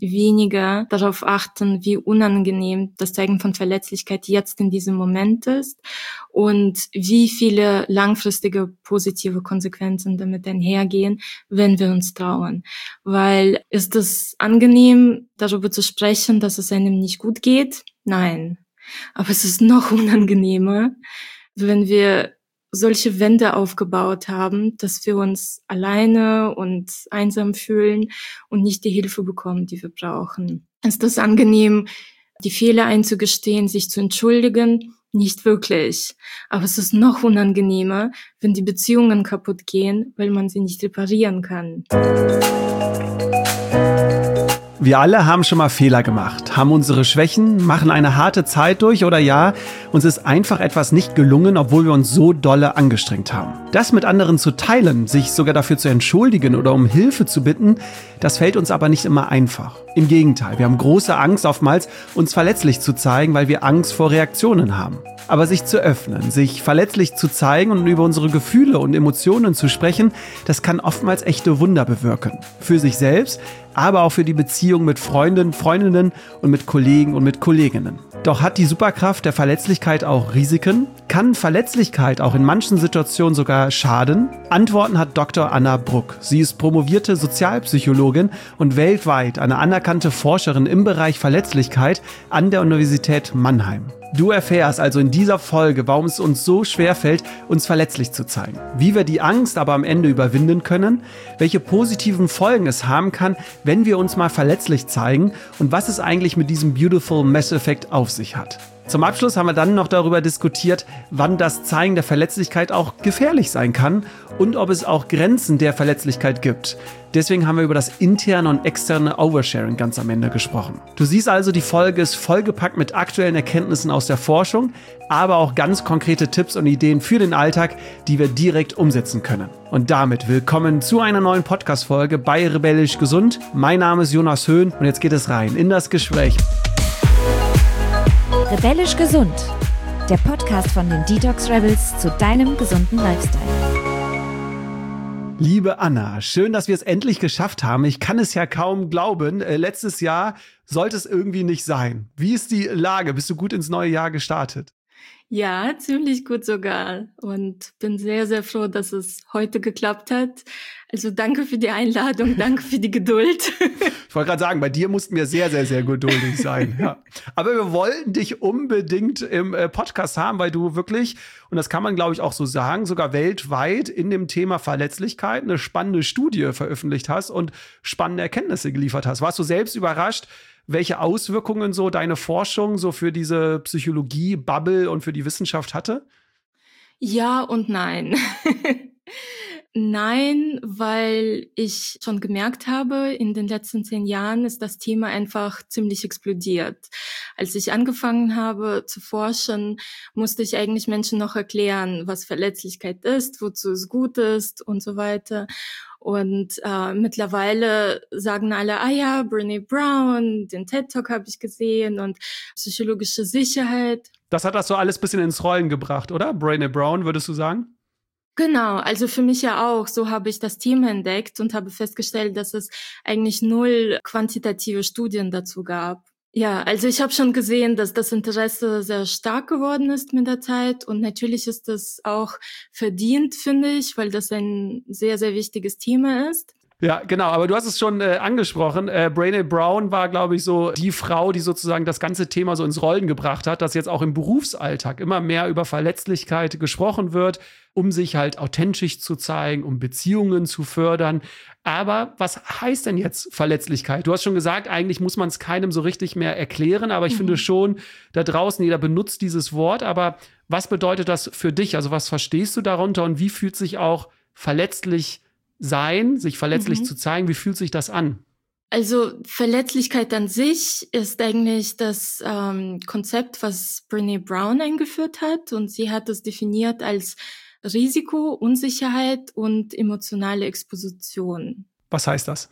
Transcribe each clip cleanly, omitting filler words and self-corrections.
weniger darauf achten, wie unangenehm das Zeigen von Verletzlichkeit jetzt in diesem Moment ist und wie viele langfristige positive Konsequenzen damit einhergehen, wenn wir uns trauen. Weil ist es angenehm, darüber zu sprechen, dass es einem nicht gut geht? Nein. Aber es ist noch unangenehmer, wenn wir solche Wände aufgebaut haben, dass wir uns alleine und einsam fühlen und nicht die Hilfe bekommen, die wir brauchen. Ist es angenehm, die Fehler einzugestehen, sich zu entschuldigen? Nicht wirklich. Aber es ist noch unangenehmer, wenn die Beziehungen kaputt gehen, weil man sie nicht reparieren kann. Wir alle haben schon mal Fehler gemacht, haben unsere Schwächen, machen eine harte Zeit durch oder ja, uns ist einfach etwas nicht gelungen, obwohl wir uns so dolle angestrengt haben. Das mit anderen zu teilen, sich sogar dafür zu entschuldigen oder um Hilfe zu bitten, das fällt uns aber nicht immer einfach. Im Gegenteil, wir haben große Angst oftmals, uns verletzlich zu zeigen, weil wir Angst vor Reaktionen haben. Aber sich zu öffnen, sich verletzlich zu zeigen und über unsere Gefühle und Emotionen zu sprechen, das kann oftmals echte Wunder bewirken. Für sich selbst, aber auch für die Beziehung mit Freunden, Freundinnen und mit Kollegen und mit Kolleginnen. Doch hat die Superkraft der Verletzlichkeit auch Risiken? Kann Verletzlichkeit auch in manchen Situationen sogar schaden? Antworten hat Dr. Anna Bruck. Sie ist promovierte Sozialpsychologin und weltweit eine anerkannte Forscherin im Bereich Verletzlichkeit an der Universität Mannheim. Du erfährst also in dieser Folge, warum es uns so schwer fällt, uns verletzlich zu zeigen. Wie wir die Angst aber am Ende überwinden können, welche positiven Folgen es haben kann, wenn wir uns mal verletzlich zeigen und was es eigentlich mit diesem Beautiful Mess-Effekt auf sich hat. Zum Abschluss haben wir dann noch darüber diskutiert, wann das Zeigen der Verletzlichkeit auch gefährlich sein kann und ob es auch Grenzen der Verletzlichkeit gibt. Deswegen haben wir über das interne und externe Oversharing ganz am Ende gesprochen. Du siehst also, die Folge ist vollgepackt mit aktuellen Erkenntnissen aus der Forschung, aber auch ganz konkrete Tipps und Ideen für den Alltag, die wir direkt umsetzen können. Und damit willkommen zu einer neuen Podcast-Folge bei Rebellisch Gesund. Mein Name ist Jonas Höhn und jetzt geht es rein in das Gespräch. Rebellisch Gesund, der Podcast von den Detox Rebels zu deinem gesunden Lifestyle. Liebe Anna, schön, dass wir es endlich geschafft haben. Ich kann es ja kaum glauben. Letztes Jahr sollte es irgendwie nicht sein. Wie ist die Lage? Bist du gut ins neue Jahr gestartet? Ja, ziemlich gut sogar und bin sehr, sehr froh, dass es heute geklappt hat. Also danke für die Einladung, danke für die Geduld. Ich wollte gerade sagen, bei dir mussten wir sehr, sehr, sehr geduldig sein. Ja. Aber wir wollten dich unbedingt im Podcast haben, weil du wirklich, und das kann man glaube ich auch so sagen, sogar weltweit in dem Thema Verletzlichkeit eine spannende Studie veröffentlicht hast und spannende Erkenntnisse geliefert hast. Warst du selbst überrascht, welche Auswirkungen so deine Forschung so für diese Psychologie-Bubble und für die Wissenschaft hatte? Ja und nein. Nein, weil ich schon gemerkt habe, in den letzten 10 Jahren ist das Thema einfach ziemlich explodiert. Als ich angefangen habe zu forschen, musste ich eigentlich Menschen noch erklären, was Verletzlichkeit ist, wozu es gut ist und so weiter. Und mittlerweile sagen alle, ja, Brené Brown, den TED-Talk habe ich gesehen und psychologische Sicherheit. Das hat das so alles ein bisschen ins Rollen gebracht, oder? Brené Brown, würdest du sagen? Genau, also für mich ja auch. So habe ich das Thema entdeckt und habe festgestellt, dass es eigentlich 0 quantitative Studien dazu gab. Ja, also ich habe schon gesehen, dass das Interesse sehr stark geworden ist mit der Zeit und natürlich ist das auch verdient, finde ich, weil das ein sehr, sehr wichtiges Thema ist. Ja, genau, aber du hast es schon angesprochen. Brené Brown war, glaube ich, so die Frau, die sozusagen das ganze Thema so ins Rollen gebracht hat, dass jetzt auch im Berufsalltag immer mehr über Verletzlichkeit gesprochen wird, um sich halt authentisch zu zeigen, um Beziehungen zu fördern. Aber was heißt denn jetzt Verletzlichkeit? Du hast schon gesagt, eigentlich muss man es keinem so richtig mehr erklären, aber ich finde schon, da draußen, jeder benutzt dieses Wort. Aber was bedeutet das für dich? Also was verstehst du darunter und wie fühlt sich auch verletzlich sein, sich verletzlich zu zeigen, wie fühlt sich das an? Also Verletzlichkeit an sich ist eigentlich das Konzept, was Brené Brown eingeführt hat und sie hat es definiert als Risiko, Unsicherheit und emotionale Exposition. Was heißt das?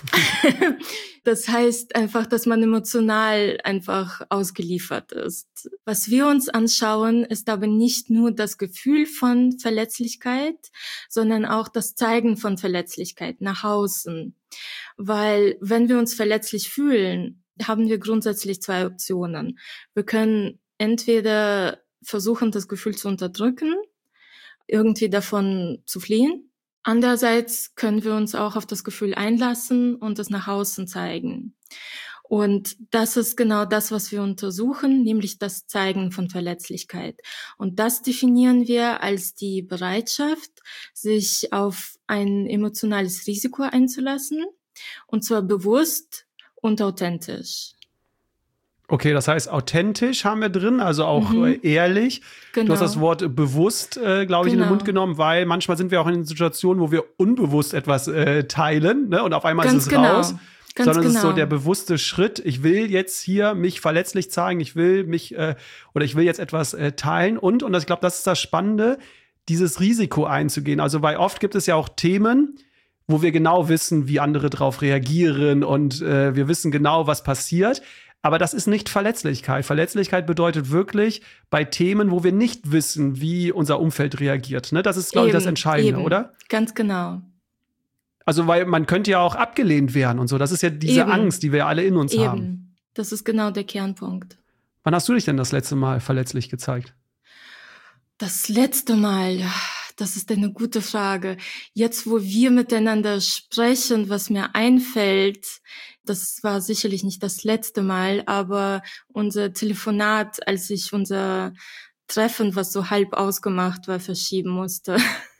Das heißt einfach, dass man emotional einfach ausgeliefert ist. Was wir uns anschauen, ist aber nicht nur das Gefühl von Verletzlichkeit, sondern auch das Zeigen von Verletzlichkeit nach außen. Weil wenn wir uns verletzlich fühlen, haben wir grundsätzlich zwei Optionen. Wir können entweder versuchen, das Gefühl zu unterdrücken, irgendwie davon zu fliehen. Andererseits können wir uns auch auf das Gefühl einlassen und es nach außen zeigen. Und das ist genau das, was wir untersuchen, nämlich das Zeigen von Verletzlichkeit. Und das definieren wir als die Bereitschaft, sich auf ein emotionales Risiko einzulassen, und zwar bewusst und authentisch. Okay, das heißt, authentisch haben wir drin, also auch ehrlich. Genau. Du hast das Wort bewusst, glaube ich, in den Mund genommen, weil manchmal sind wir auch in Situationen, wo wir unbewusst etwas teilen, ne? Und auf einmal ist es raus. Sondern es ist so der bewusste Schritt. Ich will jetzt hier mich verletzlich zeigen. Ich will mich oder ich will jetzt etwas teilen. Und ich glaube, das ist das Spannende, dieses Risiko einzugehen. Also, weil oft gibt es ja auch Themen, wo wir genau wissen, wie andere drauf reagieren und wir wissen genau, was passiert. Aber das ist nicht Verletzlichkeit. Verletzlichkeit bedeutet wirklich bei Themen, wo wir nicht wissen, wie unser Umfeld reagiert. Ne? Das ist, glaube ich, das Entscheidende, oder? Ganz genau. Also, weil man könnte ja auch abgelehnt werden und so. Das ist ja diese Angst, die wir alle in uns haben. Das ist genau der Kernpunkt. Wann hast du dich denn das letzte Mal verletzlich gezeigt? Das letzte Mal, das ist eine gute Frage. Jetzt, wo wir miteinander sprechen, was mir einfällt, das war sicherlich nicht das letzte Mal, aber unser Telefonat, als ich unser Treffen, was so halb ausgemacht war, verschieben musste.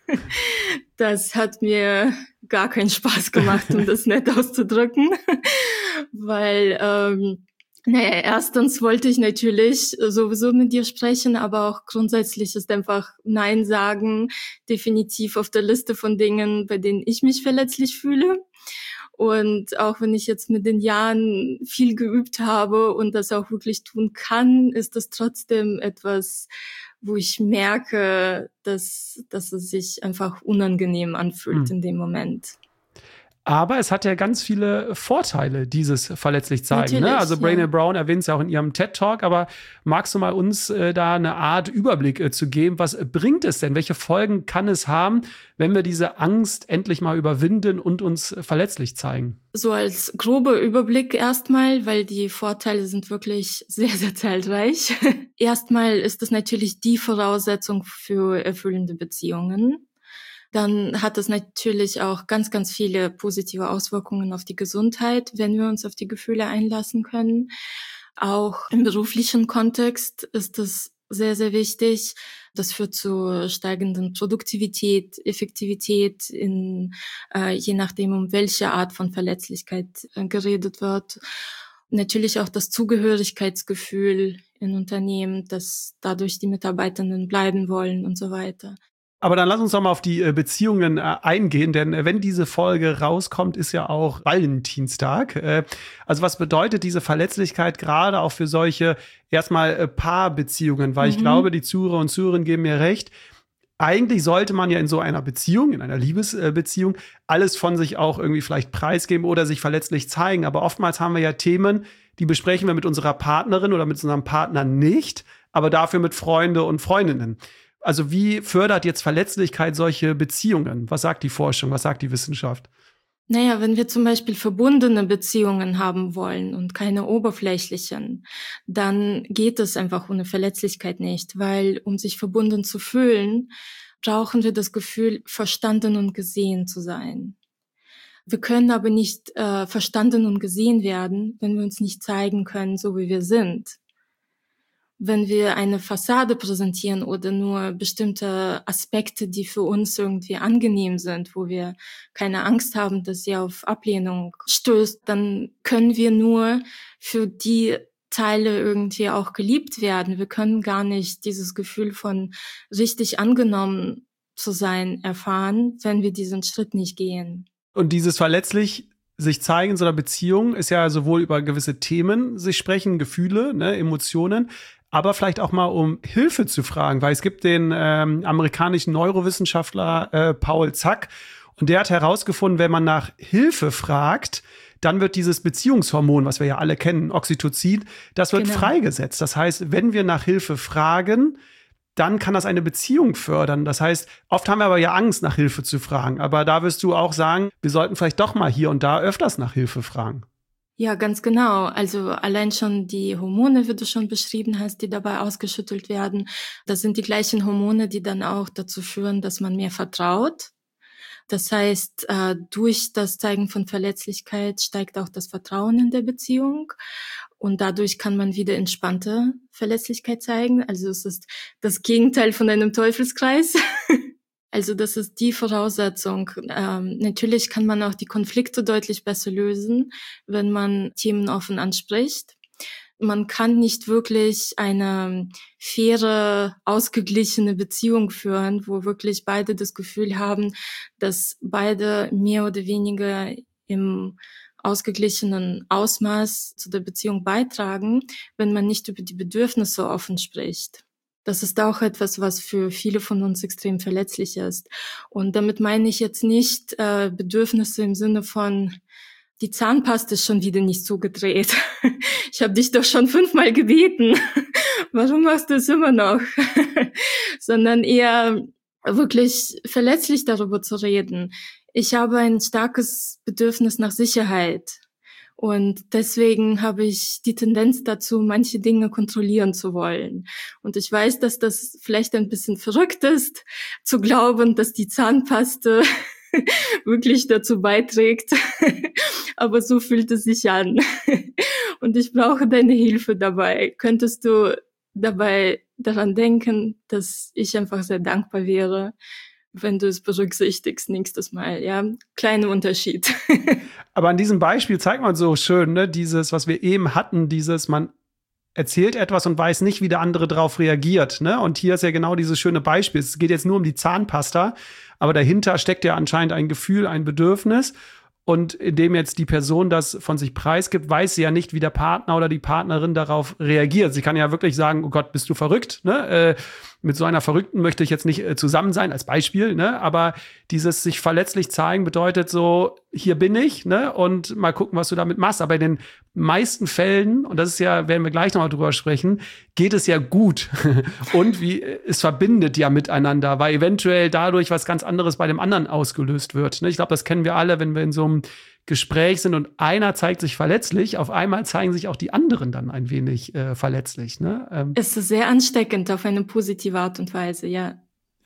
Das hat mir gar keinen Spaß gemacht, um das nett auszudrücken, weil erstens wollte ich natürlich sowieso mit dir sprechen, aber auch grundsätzlich ist einfach Nein sagen definitiv auf der Liste von Dingen, bei denen ich mich verletzlich fühle. Und auch wenn ich jetzt mit den Jahren viel geübt habe und das auch wirklich tun kann, ist das trotzdem etwas, wo ich merke, dass es sich einfach unangenehm anfühlt in dem Moment. Aber es hat ja ganz viele Vorteile, dieses verletzlich zeigen. Ne? Also Brené Brown erwähnt es ja auch in ihrem TED-Talk. Aber magst du mal uns da eine Art Überblick zu geben? Was bringt es denn? Welche Folgen kann es haben, wenn wir diese Angst endlich mal überwinden und uns verletzlich zeigen? So als grober Überblick erstmal, weil die Vorteile sind wirklich sehr, sehr zahlreich. Erstmal ist es natürlich die Voraussetzung für erfüllende Beziehungen. Dann hat es natürlich auch ganz, ganz viele positive Auswirkungen auf die Gesundheit, wenn wir uns auf die Gefühle einlassen können. Auch im beruflichen Kontext ist es sehr, sehr wichtig. Das führt zu steigenden Produktivität, Effektivität, je nachdem, um welche Art von Verletzlichkeit geredet wird. Natürlich auch das Zugehörigkeitsgefühl in Unternehmen, dass dadurch die Mitarbeitenden bleiben wollen und so weiter. Aber dann lass uns doch mal auf die Beziehungen eingehen, denn wenn diese Folge rauskommt, ist ja auch Valentinstag. Also was bedeutet diese Verletzlichkeit gerade auch für solche erstmal Paarbeziehungen? Weil ich glaube, die Zuhörer und Zuhörerinnen geben mir recht. Eigentlich sollte man ja in so einer Beziehung, in einer Liebesbeziehung, alles von sich auch irgendwie vielleicht preisgeben oder sich verletzlich zeigen. Aber oftmals haben wir ja Themen, die besprechen wir mit unserer Partnerin oder mit unserem Partner nicht, aber dafür mit Freunde und Freundinnen. Also wie fördert jetzt Verletzlichkeit solche Beziehungen? Was sagt die Forschung? Was sagt die Wissenschaft? Naja, wenn wir zum Beispiel verbundene Beziehungen haben wollen und keine oberflächlichen, dann geht es einfach ohne Verletzlichkeit nicht, weil um sich verbunden zu fühlen, brauchen wir das Gefühl, verstanden und gesehen zu sein. Wir können aber nicht verstanden und gesehen werden, wenn wir uns nicht zeigen können, so wie wir sind. Wenn wir eine Fassade präsentieren oder nur bestimmte Aspekte, die für uns irgendwie angenehm sind, wo wir keine Angst haben, dass sie auf Ablehnung stößt, dann können wir nur für die Teile irgendwie auch geliebt werden. Wir können gar nicht dieses Gefühl von richtig angenommen zu sein erfahren, wenn wir diesen Schritt nicht gehen. Und dieses verletzlich sich zeigen in so einer Beziehung ist ja sowohl über gewisse Themen sich sprechen, Gefühle, ne, Emotionen, aber vielleicht auch mal um Hilfe zu fragen, weil es gibt den amerikanischen Neurowissenschaftler Paul Zack Und der hat herausgefunden, wenn man nach Hilfe fragt, dann wird dieses Beziehungshormon, was wir ja alle kennen, Oxytocin, das wird freigesetzt. Das heißt, wenn wir nach Hilfe fragen, dann kann das eine Beziehung fördern. Das heißt, oft haben wir aber ja Angst, nach Hilfe zu fragen. Aber da wirst du auch sagen, wir sollten vielleicht doch mal hier und da öfters nach Hilfe fragen. Ja, ganz genau. Also allein schon die Hormone, wie du schon beschrieben hast, die dabei ausgeschüttelt werden, das sind die gleichen Hormone, die dann auch dazu führen, dass man mehr vertraut. Das heißt, durch das Zeigen von Verletzlichkeit steigt auch das Vertrauen in der Beziehung und dadurch kann man wieder entspannte Verletzlichkeit zeigen. Also es ist das Gegenteil von einem Teufelskreis. Also das ist die Voraussetzung. Natürlich kann man auch die Konflikte deutlich besser lösen, wenn man Themen offen anspricht. Man kann nicht wirklich eine faire, ausgeglichene Beziehung führen, wo wirklich beide das Gefühl haben, dass beide mehr oder weniger im ausgeglichenen Ausmaß zu der Beziehung beitragen, wenn man nicht über die Bedürfnisse offen spricht. Das ist auch etwas, was für viele von uns extrem verletzlich ist. Und damit meine ich jetzt nicht Bedürfnisse im Sinne von die Zahnpasta ist schon wieder nicht zugedreht. Ich habe dich doch schon 5-mal gebeten. Warum machst du es immer noch? Sondern eher wirklich verletzlich darüber zu reden. Ich habe ein starkes Bedürfnis nach Sicherheit. Und deswegen habe ich die Tendenz dazu, manche Dinge kontrollieren zu wollen. Und ich weiß, dass das vielleicht ein bisschen verrückt ist, zu glauben, dass die Zahnpaste wirklich dazu beiträgt. Aber so fühlt es sich an. Und ich brauche deine Hilfe dabei. Könntest du dabei daran denken, dass ich einfach sehr dankbar wäre, wenn du es berücksichtigst nächstes Mal, ja? Kleiner Unterschied. Aber an diesem Beispiel zeigt man so schön, ne, dieses, was wir eben hatten, dieses, man erzählt etwas und weiß nicht, wie der andere darauf reagiert, ne? Und hier ist ja genau dieses schöne Beispiel. Es geht jetzt nur um die Zahnpasta, aber dahinter steckt ja anscheinend ein Gefühl, ein Bedürfnis. Und indem jetzt die Person das von sich preisgibt, weiß sie ja nicht, wie der Partner oder die Partnerin darauf reagiert. Sie kann ja wirklich sagen, oh Gott, bist du verrückt? Ne? Mit so einer Verrückten möchte ich jetzt nicht zusammen sein, als Beispiel. Ne? Aber dieses sich verletzlich zeigen bedeutet so, hier bin ich, ne? Und mal gucken, was du damit machst. Aber in den meisten Fällen, und das ist ja, werden wir gleich nochmal drüber sprechen, geht es ja gut. Und es verbindet ja miteinander, weil eventuell dadurch was ganz anderes bei dem anderen ausgelöst wird. Ne? Ich glaube, das kennen wir alle, wenn wir in so einem Gespräch sind und einer zeigt sich verletzlich, auf einmal zeigen sich auch die anderen dann ein wenig verletzlich. Ne? Es ist sehr ansteckend auf eine positive Art und Weise, ja.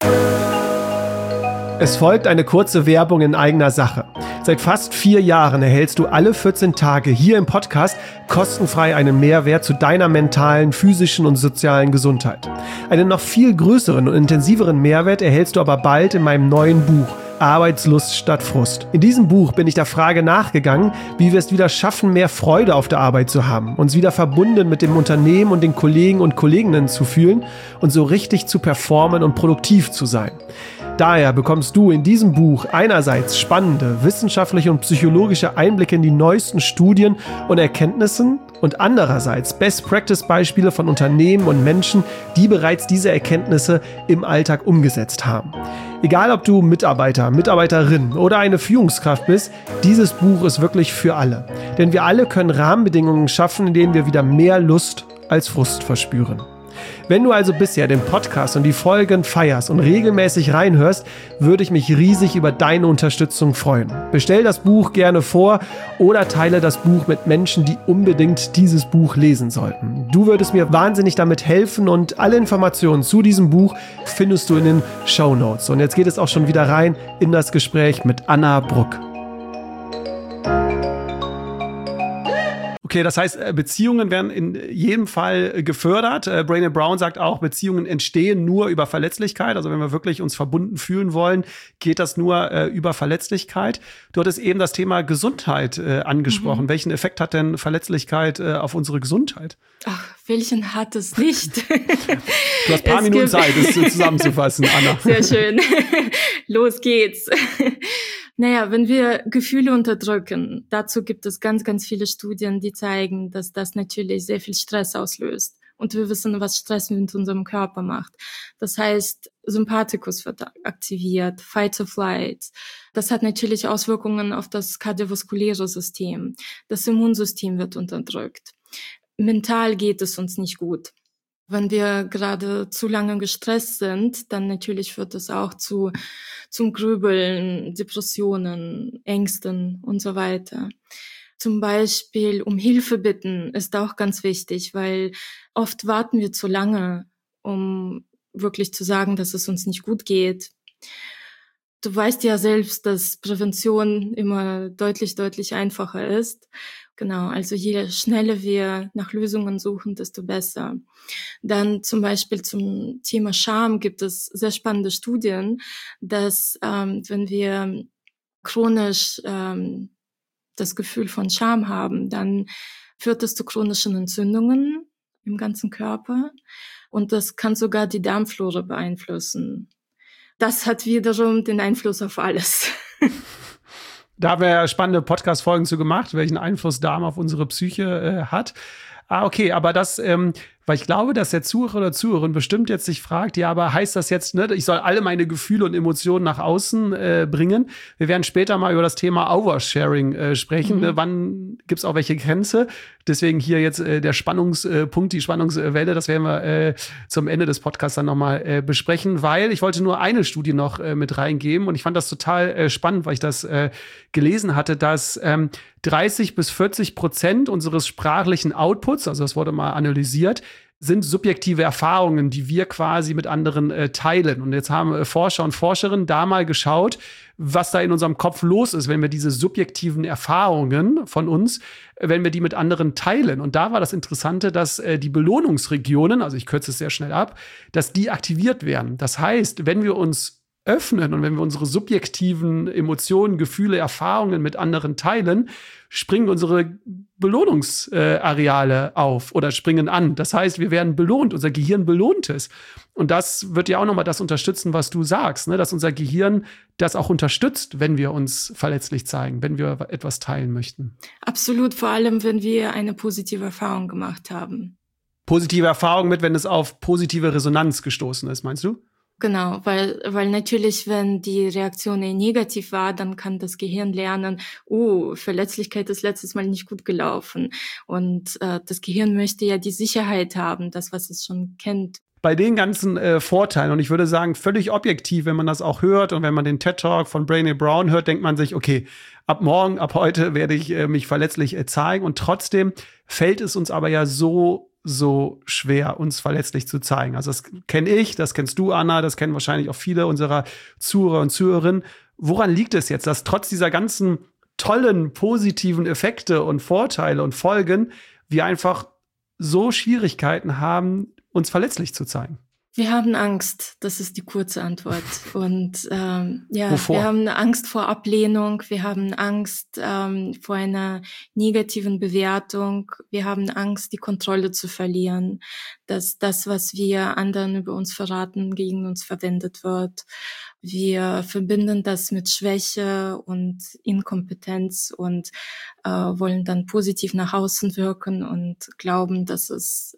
Es folgt eine kurze Werbung in eigener Sache. Seit fast 4 Jahren erhältst du alle 14 Tage hier im Podcast kostenfrei einen Mehrwert zu deiner mentalen, physischen und sozialen Gesundheit. Einen noch viel größeren und intensiveren Mehrwert erhältst du aber bald in meinem neuen Buch Arbeitslust statt Frust. In diesem Buch bin ich der Frage nachgegangen, wie wir es wieder schaffen, mehr Freude auf der Arbeit zu haben, uns wieder verbunden mit dem Unternehmen und den Kollegen und Kolleginnen zu fühlen und so richtig zu performen und produktiv zu sein. Daher bekommst du in diesem Buch einerseits spannende wissenschaftliche und psychologische Einblicke in die neuesten Studien und Erkenntnissen und andererseits Best-Practice-Beispiele von Unternehmen und Menschen, die bereits diese Erkenntnisse im Alltag umgesetzt haben. Egal, ob du Mitarbeiter, Mitarbeiterin oder eine Führungskraft bist, dieses Buch ist wirklich für alle. Denn wir alle können Rahmenbedingungen schaffen, in denen wir wieder mehr Lust als Frust verspüren. Wenn du also bisher den Podcast und die Folgen feierst und regelmäßig reinhörst, würde ich mich riesig über deine Unterstützung freuen. Bestell das Buch gerne vor oder teile das Buch mit Menschen, die unbedingt dieses Buch lesen sollten. Du würdest mir wahnsinnig damit helfen und alle Informationen zu diesem Buch findest du in den Shownotes. Und jetzt geht es auch schon wieder rein in das Gespräch mit Anna Bruck. Okay, das heißt, Beziehungen werden in jedem Fall gefördert. Brené Brown sagt auch, Beziehungen entstehen nur über Verletzlichkeit. Also wenn wir wirklich uns verbunden fühlen wollen, geht das nur über Verletzlichkeit. Du hattest eben das Thema Gesundheit angesprochen. Welchen Effekt hat denn Verletzlichkeit auf unsere Gesundheit? Ach, welchen hat es nicht? Du hast ein paar Minuten Zeit, das zusammenzufassen, Anna. Sehr schön. Los geht's. Naja, wenn wir Gefühle unterdrücken, dazu gibt es ganz, ganz viele Studien, die zeigen, dass das natürlich sehr viel Stress auslöst Und wir wissen, was Stress mit unserem Körper macht. Das heißt, Sympathikus wird aktiviert, Fight or Flight. Das hat natürlich Auswirkungen auf das kardiovaskuläre System. Das Immunsystem wird unterdrückt. Mental geht es uns nicht gut. Wenn wir gerade zu lange gestresst sind, dann natürlich führt es auch zum Grübeln, Depressionen, Ängsten und so weiter. Zum Beispiel um Hilfe bitten ist auch ganz wichtig, weil oft warten wir zu lange, um wirklich zu sagen, dass es uns nicht gut geht. Du weißt ja selbst, dass Prävention immer deutlich einfacher ist. Genau, also je schneller wir nach Lösungen suchen, desto besser. Dann zum Beispiel zum Thema Scham gibt es sehr spannende Studien, dass wenn wir chronisch das Gefühl von Scham haben, dann führt das zu chronischen Entzündungen im ganzen Körper und das kann sogar die Darmflora beeinflussen. Das hat wiederum den Einfluss auf alles. Da haben wir ja spannende Podcast-Folgen zu gemacht, welchen Einfluss Darm auf unsere Psyche hat. Okay, aber das, weil ich glaube, dass der Zuhörer oder Zuhörerin bestimmt jetzt sich fragt, ja, aber heißt das jetzt, ne, ich soll alle meine Gefühle und Emotionen nach außen bringen? Wir werden später mal über das Thema Oversharing sprechen. Ne? Wann gibt's auch welche Grenze? Deswegen hier jetzt der Spannungspunkt, die Spannungswelle, das werden wir zum Ende des Podcasts dann nochmal besprechen, weil ich wollte nur eine Studie noch mit reingeben und ich fand das total spannend, weil ich das gelesen hatte, dass 30-40% unseres sprachlichen Outputs, also das wurde mal analysiert, sind subjektive Erfahrungen, die wir quasi mit anderen teilen. Und jetzt haben Forscher und Forscherinnen da mal geschaut, was da in unserem Kopf los ist, wenn wir diese subjektiven Erfahrungen von uns, wenn wir die mit anderen teilen. Und da war das Interessante, dass die Belohnungsregionen, also ich kürze es sehr schnell ab, dass die aktiviert werden. Das heißt, wenn wir uns öffnen und wenn wir unsere subjektiven Emotionen, Gefühle, Erfahrungen mit anderen teilen, springen unsere Belohnungsareale auf oder springen an. Das heißt, wir werden belohnt, unser Gehirn belohnt es. Und das wird ja auch nochmal das unterstützen, was du sagst, ne? Dass unser Gehirn das auch unterstützt, wenn wir uns verletzlich zeigen, wenn wir etwas teilen möchten. Absolut, vor allem, wenn wir eine positive Erfahrung gemacht haben. Positive Erfahrung mit, wenn es auf positive Resonanz gestoßen ist, meinst du? Genau, weil natürlich, wenn die Reaktion negativ war, dann kann das Gehirn lernen, Verletzlichkeit ist letztes Mal nicht gut gelaufen. Und das Gehirn möchte ja die Sicherheit haben, das, was es schon kennt. Bei den ganzen Vorteilen, und ich würde sagen, völlig objektiv, wenn man das auch hört und wenn man den TED-Talk von Brené Brown hört, denkt man sich, okay, ab morgen, ab heute werde ich mich verletzlich zeigen. Und trotzdem fällt es uns aber ja so schwer, uns verletzlich zu zeigen. Also das kenne ich, das kennst du, Anna, das kennen wahrscheinlich auch viele unserer Zuhörer und Zuhörerinnen. Woran liegt es jetzt, dass trotz dieser ganzen tollen, positiven Effekte und Vorteile und Folgen wir einfach so Schwierigkeiten haben, uns verletzlich zu zeigen? Wir haben Angst, das ist die kurze Antwort. Und Wovor? Wir haben Angst vor Ablehnung, wir haben Angst vor einer negativen Bewertung, wir haben Angst, die Kontrolle zu verlieren, dass das, was wir anderen über uns verraten, gegen uns verwendet wird. Wir verbinden das mit Schwäche und Inkompetenz und wollen dann positiv nach außen wirken und glauben, dass es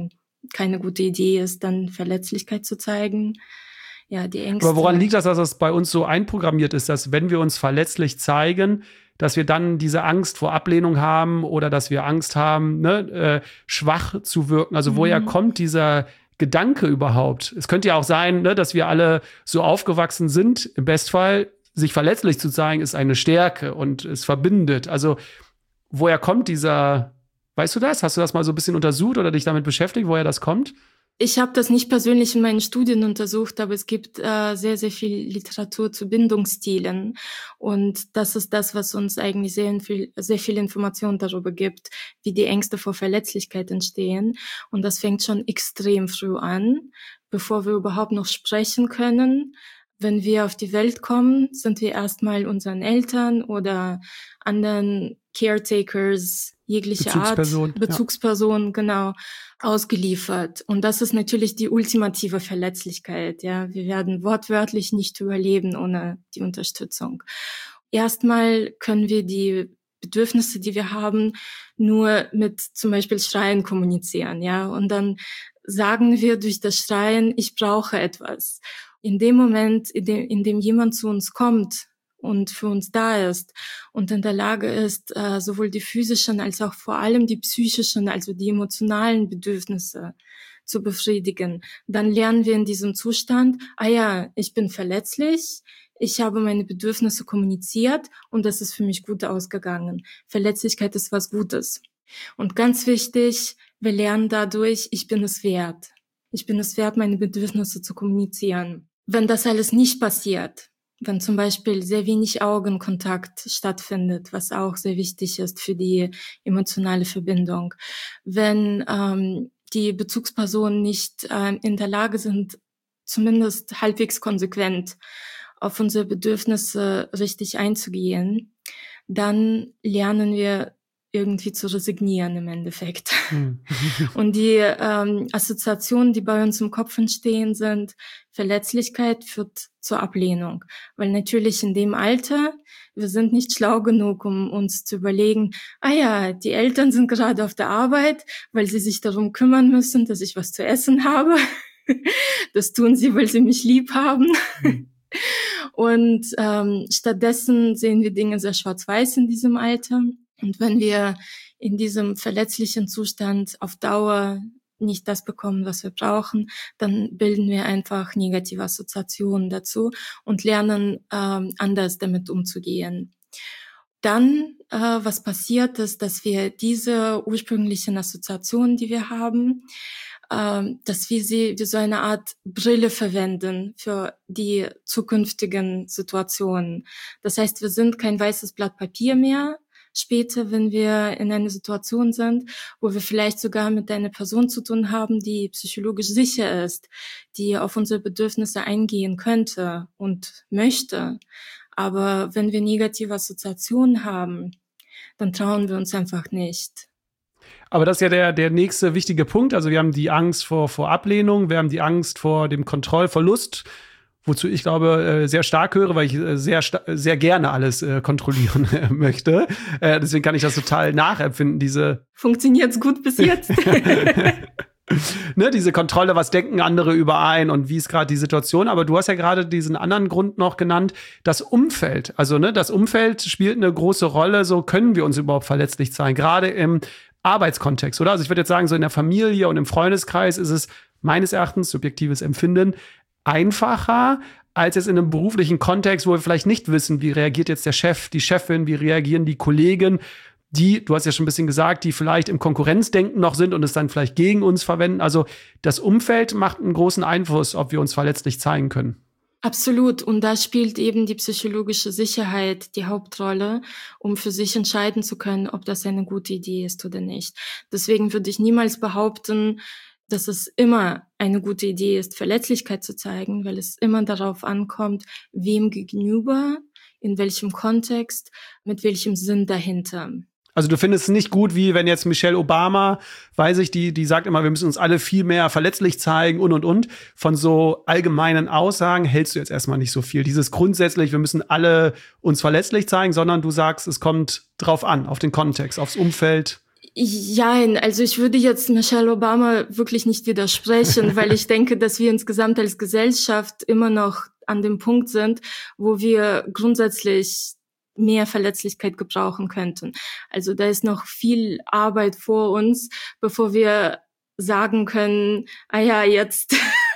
keine gute Idee ist, dann Verletzlichkeit zu zeigen. Ja, die Ängste. Aber woran liegt das, dass das bei uns so einprogrammiert ist, dass wenn wir uns verletzlich zeigen, dass wir dann diese Angst vor Ablehnung haben oder dass wir Angst haben, schwach zu wirken? Also woher kommt dieser Gedanke überhaupt? Es könnte ja auch sein, dass wir alle so aufgewachsen sind. Im Bestfall, sich verletzlich zu zeigen, ist eine Stärke und es verbindet. Also woher kommt dieser... Weißt du das? Hast du das mal so ein bisschen untersucht oder dich damit beschäftigt, woher das kommt? Ich habe das nicht persönlich in meinen Studien untersucht, aber es gibt sehr viel Literatur zu Bindungsstilen. Und das ist das, was uns eigentlich sehr viel Information darüber gibt, wie die Ängste vor Verletzlichkeit entstehen. Und das fängt schon extrem früh an, bevor wir überhaupt noch sprechen können. Wenn wir auf die Welt kommen, sind wir erstmal unseren Eltern oder anderen Caretakers jeglicher Bezugsperson, genau, ausgeliefert. Und das ist natürlich die ultimative Verletzlichkeit, ja. Wir werden wortwörtlich nicht überleben ohne die Unterstützung. Erstmal können wir die Bedürfnisse, die wir haben, nur mit zum Beispiel Schreien kommunizieren, ja. Und dann sagen wir durch das Schreien, ich brauche etwas. In dem Moment, in dem jemand zu uns kommt und für uns da ist und in der Lage ist, sowohl die physischen als auch vor allem die psychischen, also die emotionalen Bedürfnisse zu befriedigen, dann lernen wir in diesem Zustand, ich bin verletzlich, ich habe meine Bedürfnisse kommuniziert und das ist für mich gut ausgegangen. Verletzlichkeit ist was Gutes. Und ganz wichtig, wir lernen dadurch, ich bin es wert. Ich bin es wert, meine Bedürfnisse zu kommunizieren. Wenn das alles nicht passiert, wenn zum Beispiel sehr wenig Augenkontakt stattfindet, was auch sehr wichtig ist für die emotionale Verbindung, wenn die Bezugspersonen nicht in der Lage sind, zumindest halbwegs konsequent auf unsere Bedürfnisse richtig einzugehen, dann lernen wir irgendwie zu resignieren im Endeffekt. Und die Assoziationen, die bei uns im Kopf entstehen, sind, Verletzlichkeit führt zur Ablehnung. Weil natürlich in dem Alter, wir sind nicht schlau genug, um uns zu überlegen, die Eltern sind gerade auf der Arbeit, weil sie sich darum kümmern müssen, dass ich was zu essen habe. Das tun sie, weil sie mich lieb haben. Und stattdessen sehen wir Dinge sehr schwarz-weiß in diesem Alter. Und wenn wir in diesem verletzlichen Zustand auf Dauer nicht das bekommen, was wir brauchen, dann bilden wir einfach negative Assoziationen dazu und lernen anders damit umzugehen. Dann, was passiert ist, dass wir diese ursprünglichen Assoziationen, die wir haben, dass wir sie wie so eine Art Brille verwenden für die zukünftigen Situationen. Das heißt, wir sind kein weißes Blatt Papier mehr. Später, wenn wir in einer Situation sind, wo wir vielleicht sogar mit einer Person zu tun haben, die psychologisch sicher ist, die auf unsere Bedürfnisse eingehen könnte und möchte. Aber wenn wir negative Assoziationen haben, dann trauen wir uns einfach nicht. Aber das ist ja der nächste wichtige Punkt. Also wir haben die Angst vor Ablehnung, wir haben die Angst vor dem Kontrollverlust, wozu ich glaube, sehr stark höre, weil ich sehr gerne alles kontrollieren möchte. Deswegen kann ich das total nachempfinden, Funktioniert's gut bis jetzt? Ne, diese Kontrolle, was denken andere über einen und wie ist gerade die Situation. Aber du hast ja gerade diesen anderen Grund noch genannt, das Umfeld. Also das Umfeld spielt eine große Rolle. So können wir uns überhaupt verletzlich zeigen, gerade im Arbeitskontext, oder? Also ich würde jetzt sagen, so in der Familie und im Freundeskreis ist es meines Erachtens, subjektives Empfinden, einfacher als jetzt in einem beruflichen Kontext, wo wir vielleicht nicht wissen, wie reagiert jetzt der Chef, die Chefin, wie reagieren die Kollegen, die, du hast ja schon ein bisschen gesagt, die vielleicht im Konkurrenzdenken noch sind und es dann vielleicht gegen uns verwenden. Also das Umfeld macht einen großen Einfluss, ob wir uns verletzlich zeigen können. Absolut. Und da spielt eben die psychologische Sicherheit die Hauptrolle, um für sich entscheiden zu können, ob das eine gute Idee ist oder nicht. Deswegen würde ich niemals behaupten, dass es immer eine gute Idee ist, Verletzlichkeit zu zeigen, weil es immer darauf ankommt, wem gegenüber, in welchem Kontext, mit welchem Sinn dahinter. Also du findest es nicht gut, wie wenn jetzt Michelle Obama, weiß ich, die sagt immer, wir müssen uns alle viel mehr verletzlich zeigen und. Von so allgemeinen Aussagen hältst du jetzt erstmal nicht so viel. Dieses grundsätzlich, wir müssen alle uns verletzlich zeigen, sondern du sagst, es kommt drauf an, auf den Kontext, aufs Umfeld. Ja, also ich würde jetzt Michelle Obama wirklich nicht widersprechen, weil ich denke, dass wir insgesamt als Gesellschaft immer noch an dem Punkt sind, wo wir grundsätzlich mehr Verletzlichkeit gebrauchen könnten. Also da ist noch viel Arbeit vor uns, bevor wir sagen können, jetzt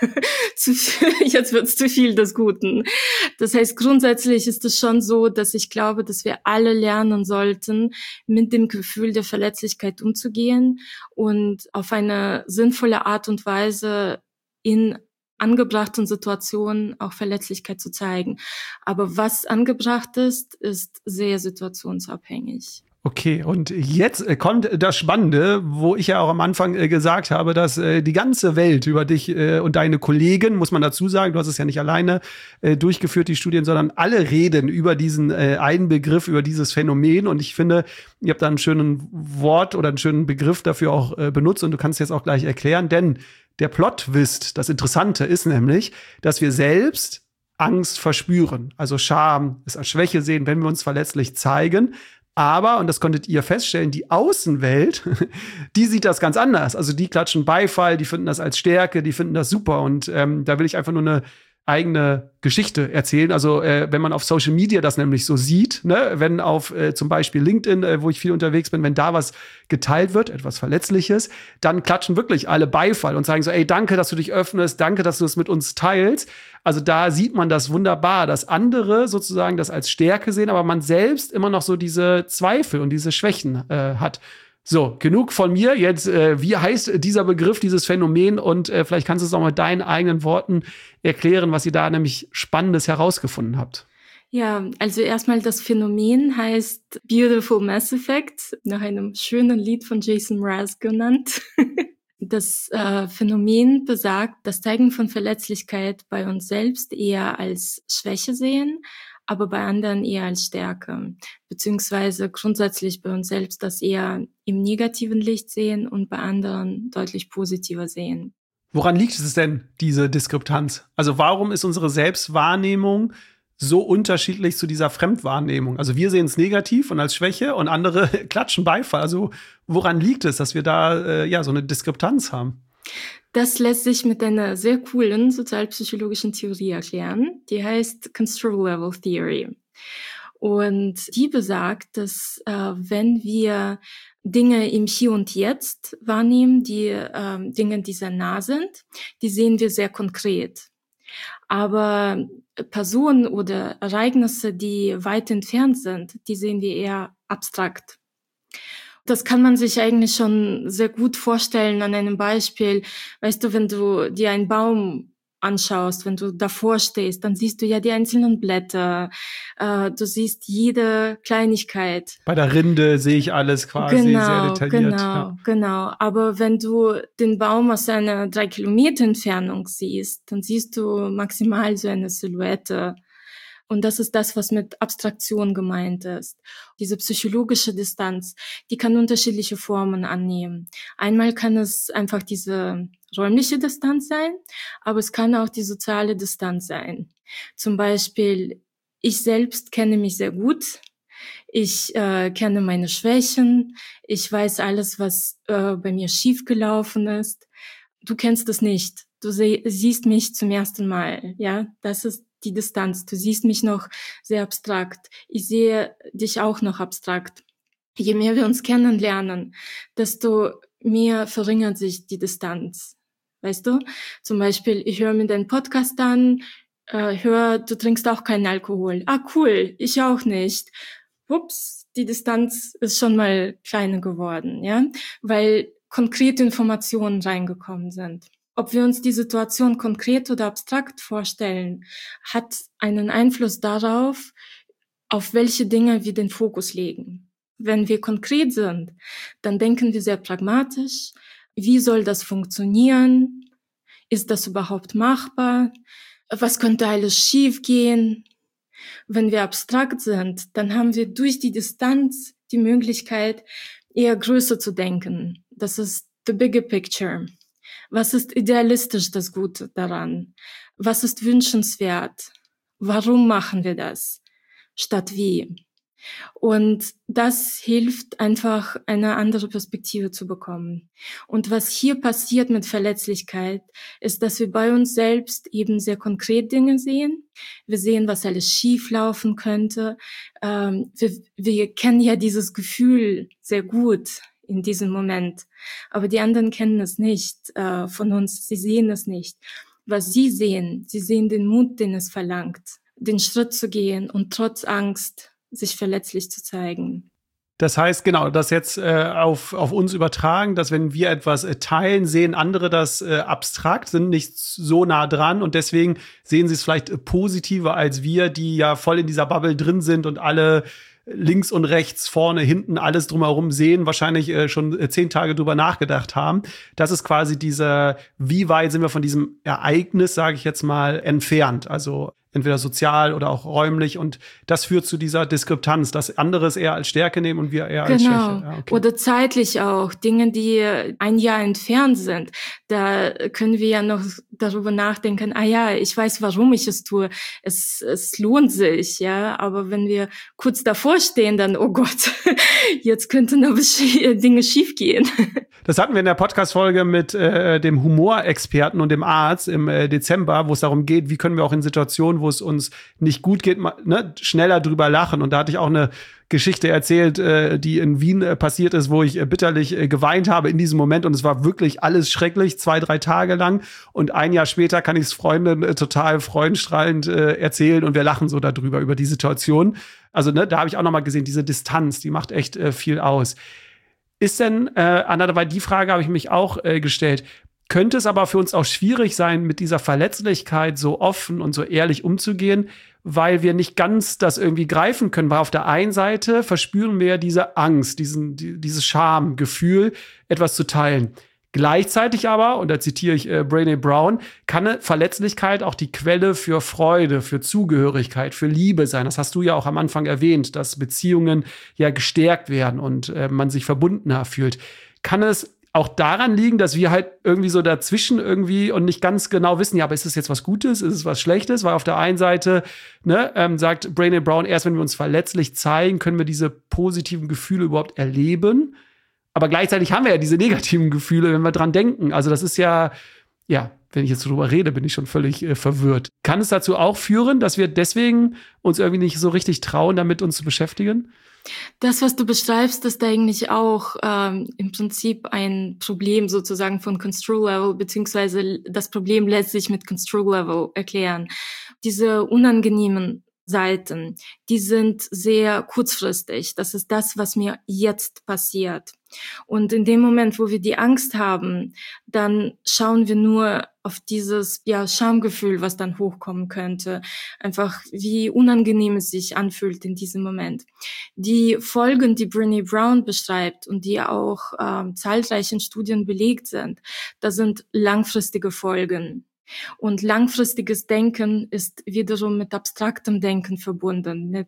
wird's zu viel des Guten. Das heißt, grundsätzlich ist es schon so, dass ich glaube, dass wir alle lernen sollten, mit dem Gefühl der Verletzlichkeit umzugehen und auf eine sinnvolle Art und Weise in angebrachten Situationen auch Verletzlichkeit zu zeigen. Aber was angebracht ist, ist sehr situationsabhängig. Okay, und jetzt kommt das Spannende, wo ich ja auch am Anfang gesagt habe, dass die ganze Welt über dich und deine Kollegen, muss man dazu sagen, du hast es ja nicht alleine durchgeführt, die Studien, sondern alle reden über diesen einen Begriff, über dieses Phänomen. Und ich finde, ihr habt da einen schönen Wort oder einen schönen Begriff dafür auch benutzt und du kannst es jetzt auch gleich erklären, denn der Plot-Twist, das Interessante ist nämlich, dass wir selbst Angst verspüren, also Scham, es als Schwäche sehen, wenn wir uns verletzlich zeigen. Aber, und das konntet ihr feststellen, die Außenwelt, die sieht das ganz anders. Also die klatschen Beifall, die finden das als Stärke, die finden das super. Und da will ich einfach nur eine eigene Geschichte erzählen. Also wenn man auf Social Media das nämlich so sieht, ne, wenn auf zum Beispiel LinkedIn, wo ich viel unterwegs bin, wenn da was geteilt wird, etwas Verletzliches, dann klatschen wirklich alle Beifall und sagen so, ey, danke, dass du dich öffnest, danke, dass du es mit uns teilst. Also da sieht man das wunderbar, dass andere sozusagen das als Stärke sehen, aber man selbst immer noch so diese Zweifel und diese Schwächen hat. So, genug von mir. Jetzt, wie heißt dieser Begriff, dieses Phänomen? Und vielleicht kannst du es auch mit deinen eigenen Worten erklären, was ihr da nämlich Spannendes herausgefunden habt. Ja, also erstmal das Phänomen heißt Beautiful Mass Effect, nach einem schönen Lied von Jason Mraz genannt. Das Phänomen besagt, das Zeigen von Verletzlichkeit bei uns selbst eher als Schwäche sehen, aber bei anderen eher als Stärke, beziehungsweise grundsätzlich bei uns selbst das eher im negativen Licht sehen und bei anderen deutlich positiver sehen. Woran liegt es denn, diese Diskrepanz? Also warum ist unsere Selbstwahrnehmung so unterschiedlich zu dieser Fremdwahrnehmung? Also wir sehen es negativ und als Schwäche und andere klatschen Beifall. Also woran liegt es, dass wir da so eine Diskrepanz haben? Das lässt sich mit einer sehr coolen sozialpsychologischen Theorie erklären. Die heißt Control Level Theory. Und die besagt, dass wenn wir Dinge im Hier und Jetzt wahrnehmen, die Dinge, die sehr nah sind, die sehen wir sehr konkret. Aber Personen oder Ereignisse, die weit entfernt sind, die sehen wir eher abstrakt. Das kann man sich eigentlich schon sehr gut vorstellen an einem Beispiel. Weißt du, wenn du dir einen Baum anschaust, wenn du davor stehst, dann siehst du ja die einzelnen Blätter, du siehst jede Kleinigkeit. Bei der Rinde sehe ich alles quasi sehr detailliert. Genau. Aber wenn du den Baum aus einer 3 Kilometer Entfernung siehst, dann siehst du maximal so eine Silhouette. Und das ist das, was mit Abstraktion gemeint ist. Diese psychologische Distanz, die kann unterschiedliche Formen annehmen. Einmal kann es einfach diese räumliche Distanz sein, aber es kann auch die soziale Distanz sein. Zum Beispiel, ich selbst kenne mich sehr gut. Ich kenne meine Schwächen. Ich weiß alles, was bei mir schiefgelaufen ist. Du kennst es nicht. Du siehst mich zum ersten Mal. Ja, das ist die Distanz. Du siehst mich noch sehr abstrakt. Ich sehe dich auch noch abstrakt. Je mehr wir uns kennenlernen, desto mehr verringert sich die Distanz. Weißt du? Zum Beispiel, ich höre mir deinen Podcast an, du trinkst auch keinen Alkohol. Ah, cool, ich auch nicht. Ups, die Distanz ist schon mal kleiner geworden, ja? Weil konkrete Informationen reingekommen sind. Ob wir uns die Situation konkret oder abstrakt vorstellen, hat einen Einfluss darauf, auf welche Dinge wir den Fokus legen. Wenn wir konkret sind, dann denken wir sehr pragmatisch. Wie soll das funktionieren? Ist das überhaupt machbar? Was könnte alles schiefgehen? Wenn wir abstrakt sind, dann haben wir durch die Distanz die Möglichkeit, eher größer zu denken. Das ist the bigger picture. Was ist idealistisch das Gute daran? Was ist wünschenswert? Warum machen wir das? Statt wie? Und das hilft einfach, eine andere Perspektive zu bekommen. Und was hier passiert mit Verletzlichkeit, ist, dass wir bei uns selbst eben sehr konkret Dinge sehen. Wir sehen, was alles schief laufen könnte. Wir kennen ja dieses Gefühl sehr gut in diesem Moment. Aber die anderen kennen es nicht von uns. Sie sehen es nicht. Was sie sehen den Mut, den es verlangt, den Schritt zu gehen und trotz Angst sich verletzlich zu zeigen. Das heißt, genau, das jetzt auf uns übertragen, dass wenn wir etwas teilen, sehen andere das abstrakt, sind nicht so nah dran und deswegen sehen sie es vielleicht positiver als wir, die ja voll in dieser Bubble drin sind und alle links und rechts, vorne, hinten, alles drumherum sehen, wahrscheinlich schon 10 Tage drüber nachgedacht haben. Das ist quasi wie weit sind wir von diesem Ereignis, sage ich jetzt mal, entfernt. Also entweder sozial oder auch räumlich. Und das führt zu dieser Diskrepanz, dass andere es eher als Stärke nehmen und wir eher als Schwäche. Ja, okay. Oder zeitlich auch. Dinge, die ein Jahr entfernt sind. Da können wir ja noch darüber nachdenken, ich weiß, warum ich es tue. Es lohnt sich, ja. Aber wenn wir kurz davor stehen, dann, oh Gott, jetzt könnten aber Dinge schiefgehen. Das hatten wir in der Podcast-Folge mit dem Humorexperten und dem Arzt im Dezember, wo es darum geht, wie können wir auch in Situationen, wo es uns nicht gut geht, schneller drüber lachen. Und da hatte ich auch eine Geschichte erzählt, die in Wien passiert ist, wo ich bitterlich geweint habe in diesem Moment. Und es war wirklich alles schrecklich, 2-3 Tage lang. Und ein Jahr später kann ich es Freunden total freudenstrahlend erzählen und wir lachen so darüber, über die Situation. Also da habe ich auch noch mal gesehen, diese Distanz, die macht echt viel aus. Ist denn, Anna, weil die Frage habe ich mich auch gestellt, könnte es aber für uns auch schwierig sein, mit dieser Verletzlichkeit so offen und so ehrlich umzugehen, weil wir nicht ganz das irgendwie greifen können, weil auf der einen Seite verspüren wir diese Angst, dieses Schamgefühl, etwas zu teilen. Gleichzeitig aber, und da zitiere ich Brené Brown, kann eine Verletzlichkeit auch die Quelle für Freude, für Zugehörigkeit, für Liebe sein. Das hast du ja auch am Anfang erwähnt, dass Beziehungen ja gestärkt werden und man sich verbundener fühlt. Kann es auch daran liegen, dass wir halt irgendwie so dazwischen irgendwie und nicht ganz genau wissen, ja, aber ist es jetzt was Gutes, ist es was Schlechtes? Weil auf der einen Seite sagt Brené Brown, erst wenn wir uns verletzlich zeigen, können wir diese positiven Gefühle überhaupt erleben. Aber gleichzeitig haben wir ja diese negativen Gefühle, wenn wir dran denken. Also das ist ja, wenn ich jetzt drüber rede, bin ich schon völlig verwirrt. Kann es dazu auch führen, dass wir deswegen uns irgendwie nicht so richtig trauen, damit uns zu beschäftigen? Das, was du beschreibst, ist eigentlich auch im Prinzip ein Problem sozusagen von Control Level, beziehungsweise das Problem lässt sich mit Control Level erklären. Diese unangenehmen Seiten, die sind sehr kurzfristig. Das ist das, was mir jetzt passiert. Und in dem Moment, wo wir die Angst haben, dann schauen wir nur auf dieses Schamgefühl, was dann hochkommen könnte. Einfach, wie unangenehm es sich anfühlt in diesem Moment. Die Folgen, die Brené Brown beschreibt und die auch zahlreichen Studien belegt sind, das sind langfristige Folgen. Und langfristiges Denken ist wiederum mit abstraktem Denken verbunden.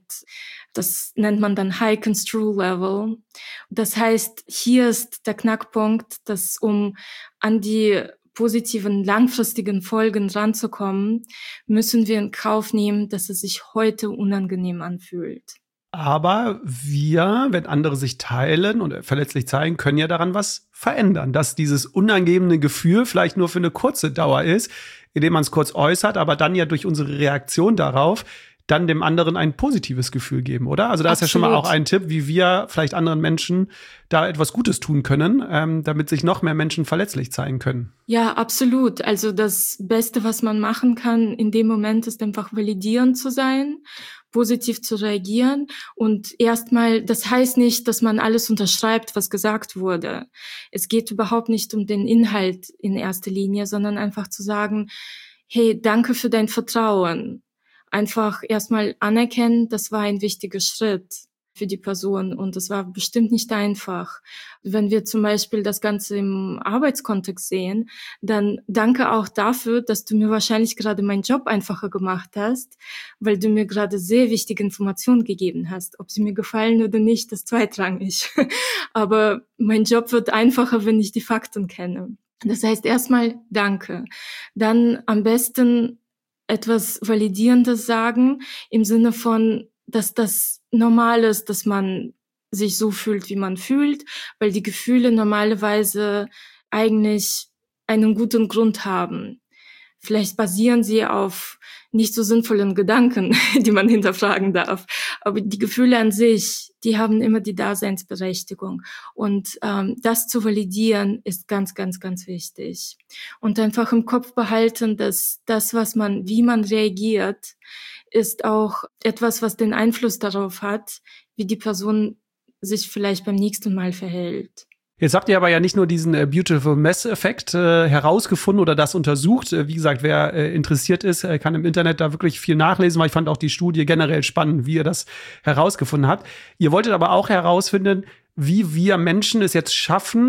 Das nennt man dann High Control Level. Das heißt, hier ist der Knackpunkt, dass um an die positiven langfristigen Folgen ranzukommen, müssen wir in Kauf nehmen, dass es sich heute unangenehm anfühlt. Aber wir, wenn andere sich teilen und verletzlich zeigen, können ja daran was verändern. Dass dieses unangenehme Gefühl vielleicht nur für eine kurze Dauer ist, indem man es kurz äußert, aber dann ja durch unsere Reaktion darauf dann dem anderen ein positives Gefühl geben, oder? Also da ist ja schon mal auch ein Tipp, wie wir vielleicht anderen Menschen da etwas Gutes tun können, damit sich noch mehr Menschen verletzlich zeigen können. Ja, absolut. Also das Beste, was man machen kann in dem Moment, ist einfach validierend zu sein, positiv zu reagieren. Und erstmal, das heißt nicht, dass man alles unterschreibt, was gesagt wurde. Es geht überhaupt nicht um den Inhalt in erster Linie, sondern einfach zu sagen, hey, danke für dein Vertrauen. Einfach erstmal anerkennen, das war ein wichtiger Schritt für die Person und das war bestimmt nicht einfach. Wenn wir zum Beispiel das Ganze im Arbeitskontext sehen, dann danke auch dafür, dass du mir wahrscheinlich gerade meinen Job einfacher gemacht hast, weil du mir gerade sehr wichtige Informationen gegeben hast. Ob sie mir gefallen oder nicht, das zweitrangig. Aber mein Job wird einfacher, wenn ich die Fakten kenne. Das heißt erstmal danke. Dann am besten etwas Validierendes sagen, im Sinne von, dass das normal ist, dass man sich so fühlt, wie man fühlt, weil die Gefühle normalerweise eigentlich einen guten Grund haben. Vielleicht basieren sie auf nicht so sinnvollen Gedanken, die man hinterfragen darf. Aber die Gefühle an sich, die haben immer die Daseinsberechtigung. Und das zu validieren, ist ganz, ganz, ganz wichtig. Und einfach im Kopf behalten, dass das, wie man reagiert, ist auch etwas, was den Einfluss darauf hat, wie die Person sich vielleicht beim nächsten Mal verhält. Jetzt habt ihr aber ja nicht nur diesen Beautiful Mess-Effekt herausgefunden oder das untersucht. Wie gesagt, wer interessiert ist, kann im Internet da wirklich viel nachlesen, weil ich fand auch die Studie generell spannend, wie ihr das herausgefunden habt. Ihr wolltet aber auch herausfinden, wie wir Menschen es jetzt schaffen,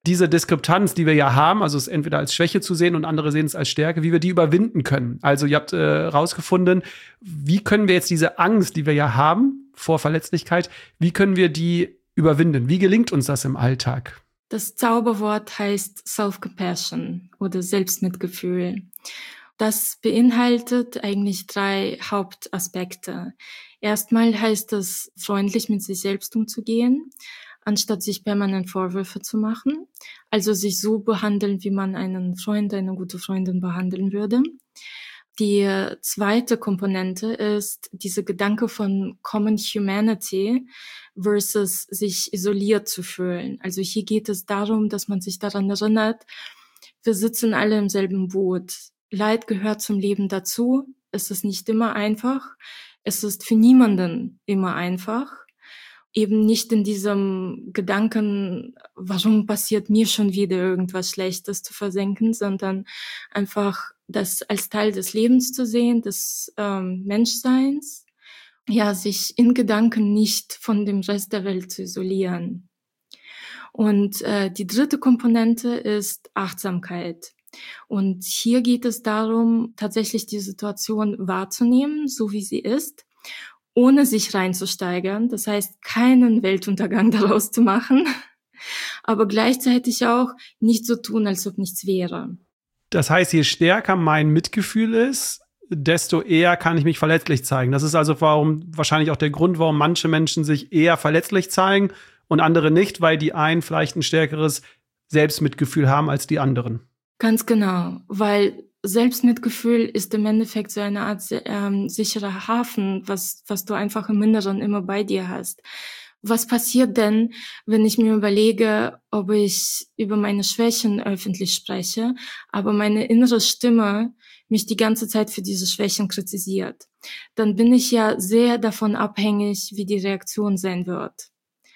diese Diskrepanz, die wir ja haben, also es entweder als Schwäche zu sehen und andere sehen es als Stärke, wie wir die überwinden können. Also ihr habt rausgefunden, wie können wir jetzt diese Angst, die wir ja haben vor Verletzlichkeit, wie können wir die überwinden? Wie gelingt uns das im Alltag? Das Zauberwort heißt Self-Compassion oder Selbstmitgefühl. Das beinhaltet eigentlich 3 Hauptaspekte. Erstmal heißt es, freundlich mit sich selbst umzugehen, anstatt sich permanent Vorwürfe zu machen. Also sich so behandeln, wie man einen Freund, eine gute Freundin behandeln würde. Die zweite Komponente ist diese Gedanke von Common Humanity versus sich isoliert zu fühlen. Also hier geht es darum, dass man sich daran erinnert, wir sitzen alle im selben Boot. Leid gehört zum Leben dazu. Es ist nicht immer einfach. Es ist für niemanden immer einfach. Eben nicht in diesem Gedanken, warum passiert mir schon wieder irgendwas Schlechtes, zu versenken, sondern einfach das als Teil des Lebens zu sehen, des Menschseins. Ja, sich in Gedanken nicht von dem Rest der Welt zu isolieren. Und die dritte Komponente ist Achtsamkeit. Und hier geht es darum, tatsächlich die Situation wahrzunehmen, so wie sie ist, ohne sich reinzusteigern. Das heißt, keinen Weltuntergang daraus zu machen, aber gleichzeitig auch nicht so tun, als ob nichts wäre. Das heißt, je stärker mein Mitgefühl ist, desto eher kann ich mich verletzlich zeigen. Das ist also wahrscheinlich auch der Grund, warum manche Menschen sich eher verletzlich zeigen und andere nicht, weil die einen vielleicht ein stärkeres Selbstmitgefühl haben als die anderen. Ganz genau, weil Selbstmitgefühl ist im Endeffekt so eine Art sicherer Hafen, was du einfach im Inneren immer bei dir hast. Was passiert denn, wenn ich mir überlege, ob ich über meine Schwächen öffentlich spreche, aber meine innere Stimme mich die ganze Zeit für diese Schwächen kritisiert? Dann bin ich ja sehr davon abhängig, wie die Reaktion sein wird.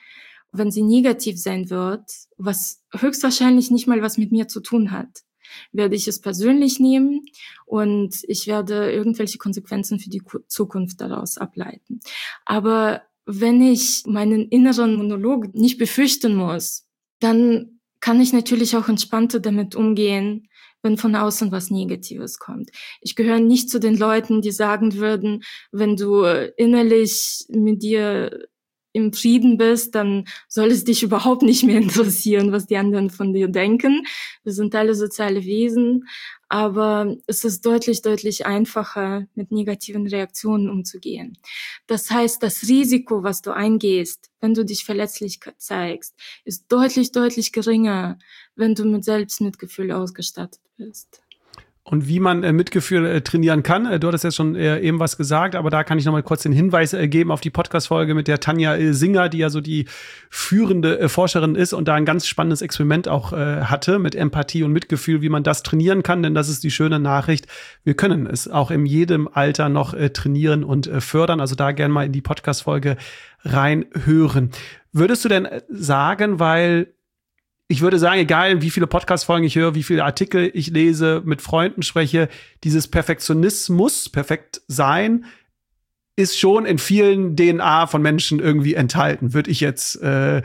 Wenn sie negativ sein wird, was höchstwahrscheinlich nicht mal was mit mir zu tun hat, werde ich es persönlich nehmen und ich werde irgendwelche Konsequenzen für die Zukunft daraus ableiten. Aber wenn ich meinen inneren Monolog nicht befürchten muss, dann kann ich natürlich auch entspannter damit umgehen, wenn von außen was Negatives kommt. Ich gehöre nicht zu den Leuten, die sagen würden, wenn du innerlich mit dir im Frieden bist, dann soll es dich überhaupt nicht mehr interessieren, was die anderen von dir denken. Wir sind alle soziale Wesen, aber es ist deutlich, deutlich einfacher, mit negativen Reaktionen umzugehen. Das heißt, das Risiko, was du eingehst, wenn du dich verletzlich zeigst, ist deutlich, deutlich geringer, wenn du mit Selbstmitgefühl ausgestattet bist. Und wie man Mitgefühl trainieren kann. Du hattest jetzt schon eben was gesagt, aber da kann ich noch mal kurz den Hinweis geben auf die Podcast-Folge mit der Tanja Singer, die ja so die führende Forscherin ist und da ein ganz spannendes Experiment auch hatte mit Empathie und Mitgefühl, wie man das trainieren kann. Denn das ist die schöne Nachricht. Wir können es auch in jedem Alter noch trainieren und fördern. Also da gerne mal in die Podcast-Folge reinhören. Würdest du denn sagen, weil ich würde sagen, egal wie viele Podcast-Folgen ich höre, wie viele Artikel ich lese, mit Freunden spreche, dieses Perfektionismus, perfekt sein, ist schon in vielen DNA von Menschen irgendwie enthalten. Würde ich jetzt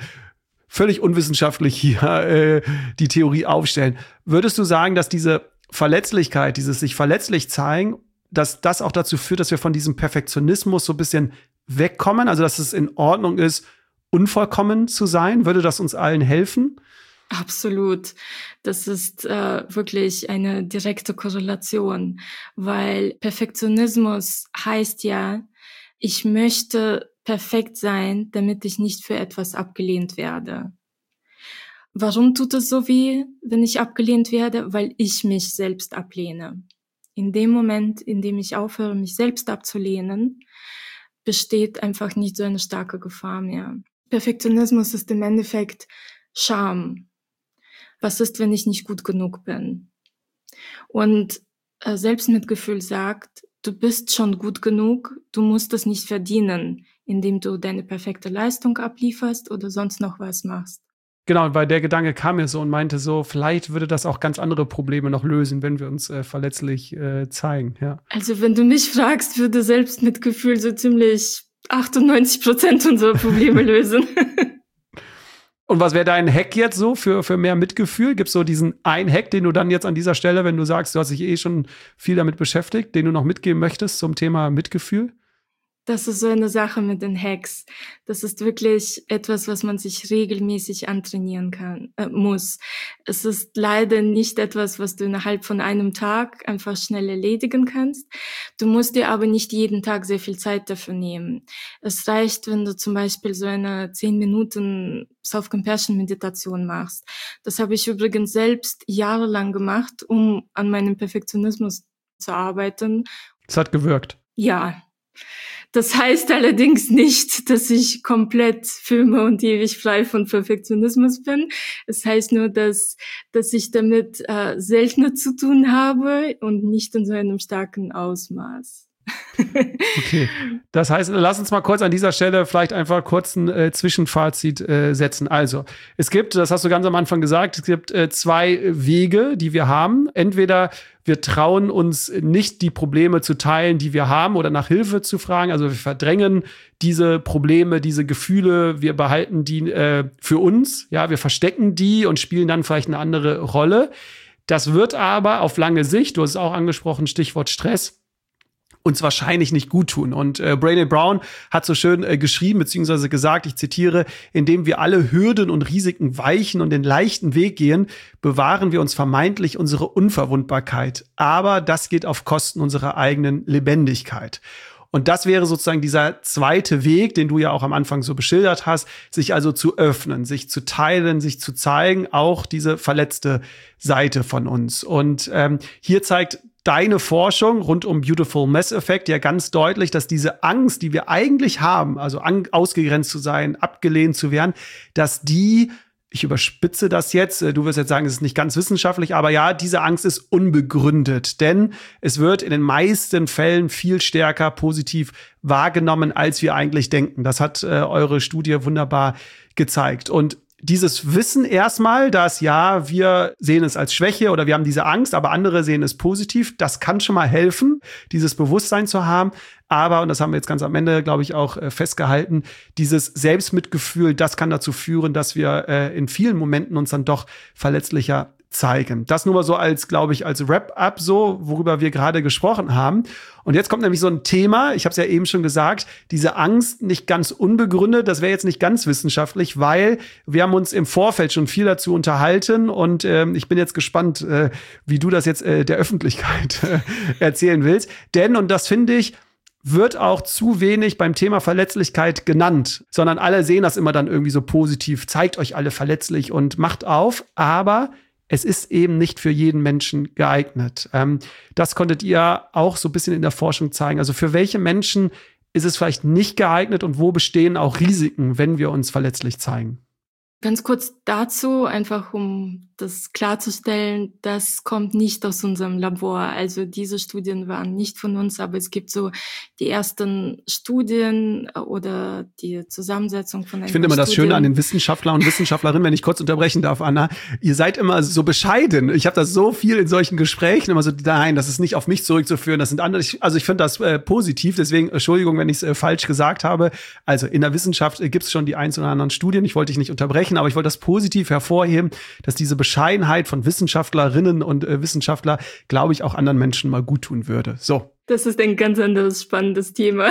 völlig unwissenschaftlich hier die Theorie aufstellen. Würdest du sagen, dass diese Verletzlichkeit, dieses sich verletzlich zeigen, dass das auch dazu führt, dass wir von diesem Perfektionismus so ein bisschen wegkommen? Also, dass es in Ordnung ist, unvollkommen zu sein? Würde das uns allen helfen? Absolut. Das ist wirklich eine direkte Korrelation, weil Perfektionismus heißt ja, ich möchte perfekt sein, damit ich nicht für etwas abgelehnt werde. Warum tut es so weh, wenn ich abgelehnt werde? Weil ich mich selbst ablehne. In dem Moment, in dem ich aufhöre, mich selbst abzulehnen, besteht einfach nicht so eine starke Gefahr mehr. Perfektionismus ist im Endeffekt Scham. Was ist, wenn ich nicht gut genug bin? Und Selbstmitgefühl sagt, du bist schon gut genug, du musst es nicht verdienen, indem du deine perfekte Leistung ablieferst oder sonst noch was machst. Genau, weil der Gedanke kam mir so und meinte so, vielleicht würde das auch ganz andere Probleme noch lösen, wenn wir uns verletzlich zeigen. Ja. Also wenn du mich fragst, würde Selbstmitgefühl so ziemlich 98% unserer Probleme lösen. Und was wäre dein Hack jetzt so für mehr Mitgefühl? Gibt es so diesen einen Hack, den du dann jetzt an dieser Stelle, wenn du sagst, du hast dich eh schon viel damit beschäftigt, den du noch mitgeben möchtest zum Thema Mitgefühl? Das ist so eine Sache mit den Hacks. Das ist wirklich etwas, was man sich regelmäßig antrainieren muss. Es ist leider nicht etwas, was du innerhalb von einem Tag einfach schnell erledigen kannst. Du musst dir aber nicht jeden Tag sehr viel Zeit dafür nehmen. Es reicht, wenn du zum Beispiel so eine 10 Minuten Self-Compassion-Meditation machst. Das habe ich übrigens selbst jahrelang gemacht, um an meinem Perfektionismus zu arbeiten. Es hat gewirkt. Ja. Das heißt allerdings nicht, dass ich komplett für immer und ewig frei von Perfektionismus bin. Es heißt nur, dass ich damit seltener zu tun habe und nicht in so einem starken Ausmaß. Okay, das heißt, lass uns mal kurz an dieser Stelle vielleicht einfach kurz ein Zwischenfazit setzen. Also, es gibt, das hast du ganz am Anfang gesagt, es gibt 2 Wege, die wir haben. Entweder wir trauen uns nicht, die Probleme zu teilen, die wir haben, oder nach Hilfe zu fragen. Also wir verdrängen diese Probleme, diese Gefühle, wir behalten die für uns. Ja, wir verstecken die und spielen dann vielleicht eine andere Rolle. Das wird aber auf lange Sicht, du hast es auch angesprochen, Stichwort Stress, uns wahrscheinlich nicht gut tun. Und Brené Brown hat so schön geschrieben, beziehungsweise gesagt, ich zitiere, indem wir alle Hürden und Risiken weichen und den leichten Weg gehen, bewahren wir uns vermeintlich unsere Unverwundbarkeit. Aber das geht auf Kosten unserer eigenen Lebendigkeit. Und das wäre sozusagen dieser zweite Weg, den du ja auch am Anfang so beschildert hast, sich also zu öffnen, sich zu teilen, sich zu zeigen, auch diese verletzte Seite von uns. Und hier zeigt deine Forschung rund um Beautiful Mess Effect ja ganz deutlich, dass diese Angst, die wir eigentlich haben, also ausgegrenzt zu sein, abgelehnt zu werden, dass die, ich überspitze das jetzt, du wirst jetzt sagen, es ist nicht ganz wissenschaftlich, aber ja, diese Angst ist unbegründet, denn es wird in den meisten Fällen viel stärker positiv wahrgenommen, als wir eigentlich denken. Das hat eure Studie wunderbar gezeigt. Und dieses Wissen erstmal, dass ja, wir sehen es als Schwäche oder wir haben diese Angst, aber andere sehen es positiv, das kann schon mal helfen, dieses Bewusstsein zu haben. Aber, und das haben wir jetzt ganz am Ende, glaube ich, auch festgehalten, dieses Selbstmitgefühl, das kann dazu führen, dass wir in vielen Momenten uns dann doch verletzlicher zeigen. Das nur mal so als, glaube ich, als Wrap-up so, worüber wir gerade gesprochen haben. Und jetzt kommt nämlich so ein Thema, ich habe es ja eben schon gesagt, diese Angst nicht ganz unbegründet, das wäre jetzt nicht ganz wissenschaftlich, weil wir haben uns im Vorfeld schon viel dazu unterhalten und ich bin jetzt gespannt, wie du das jetzt der Öffentlichkeit erzählen willst. Denn, und das finde ich, wird auch zu wenig beim Thema Verletzlichkeit genannt, sondern alle sehen das immer dann irgendwie so positiv, zeigt euch alle verletzlich und macht auf, aber es ist eben nicht für jeden Menschen geeignet. Das konntet ihr auch so ein bisschen in der Forschung zeigen. Also für welche Menschen ist es vielleicht nicht geeignet und wo bestehen auch Risiken, wenn wir uns verletzlich zeigen? Ganz kurz dazu, einfach um das klarzustellen, das kommt nicht aus unserem Labor. Also diese Studien waren nicht von uns, aber es gibt so die ersten Studien oder die Zusammensetzung von einer. Ich finde immer das Schöne an den Wissenschaftlern und Wissenschaftlerinnen, wenn ich kurz unterbrechen darf, Anna, ihr seid immer so bescheiden. Ich habe das so viel in solchen Gesprächen immer so, nein, das ist nicht auf mich zurückzuführen, das sind andere. Also ich finde das positiv, deswegen Entschuldigung, wenn ich es falsch gesagt habe. Also in der Wissenschaft gibt es schon die ein oder anderen Studien, ich wollte dich nicht unterbrechen, aber ich wollte das positiv hervorheben, dass diese Bescheidenheit von Wissenschaftlerinnen und Wissenschaftler, glaube ich, auch anderen Menschen mal gut tun würde. So. Das ist ein ganz anderes spannendes Thema.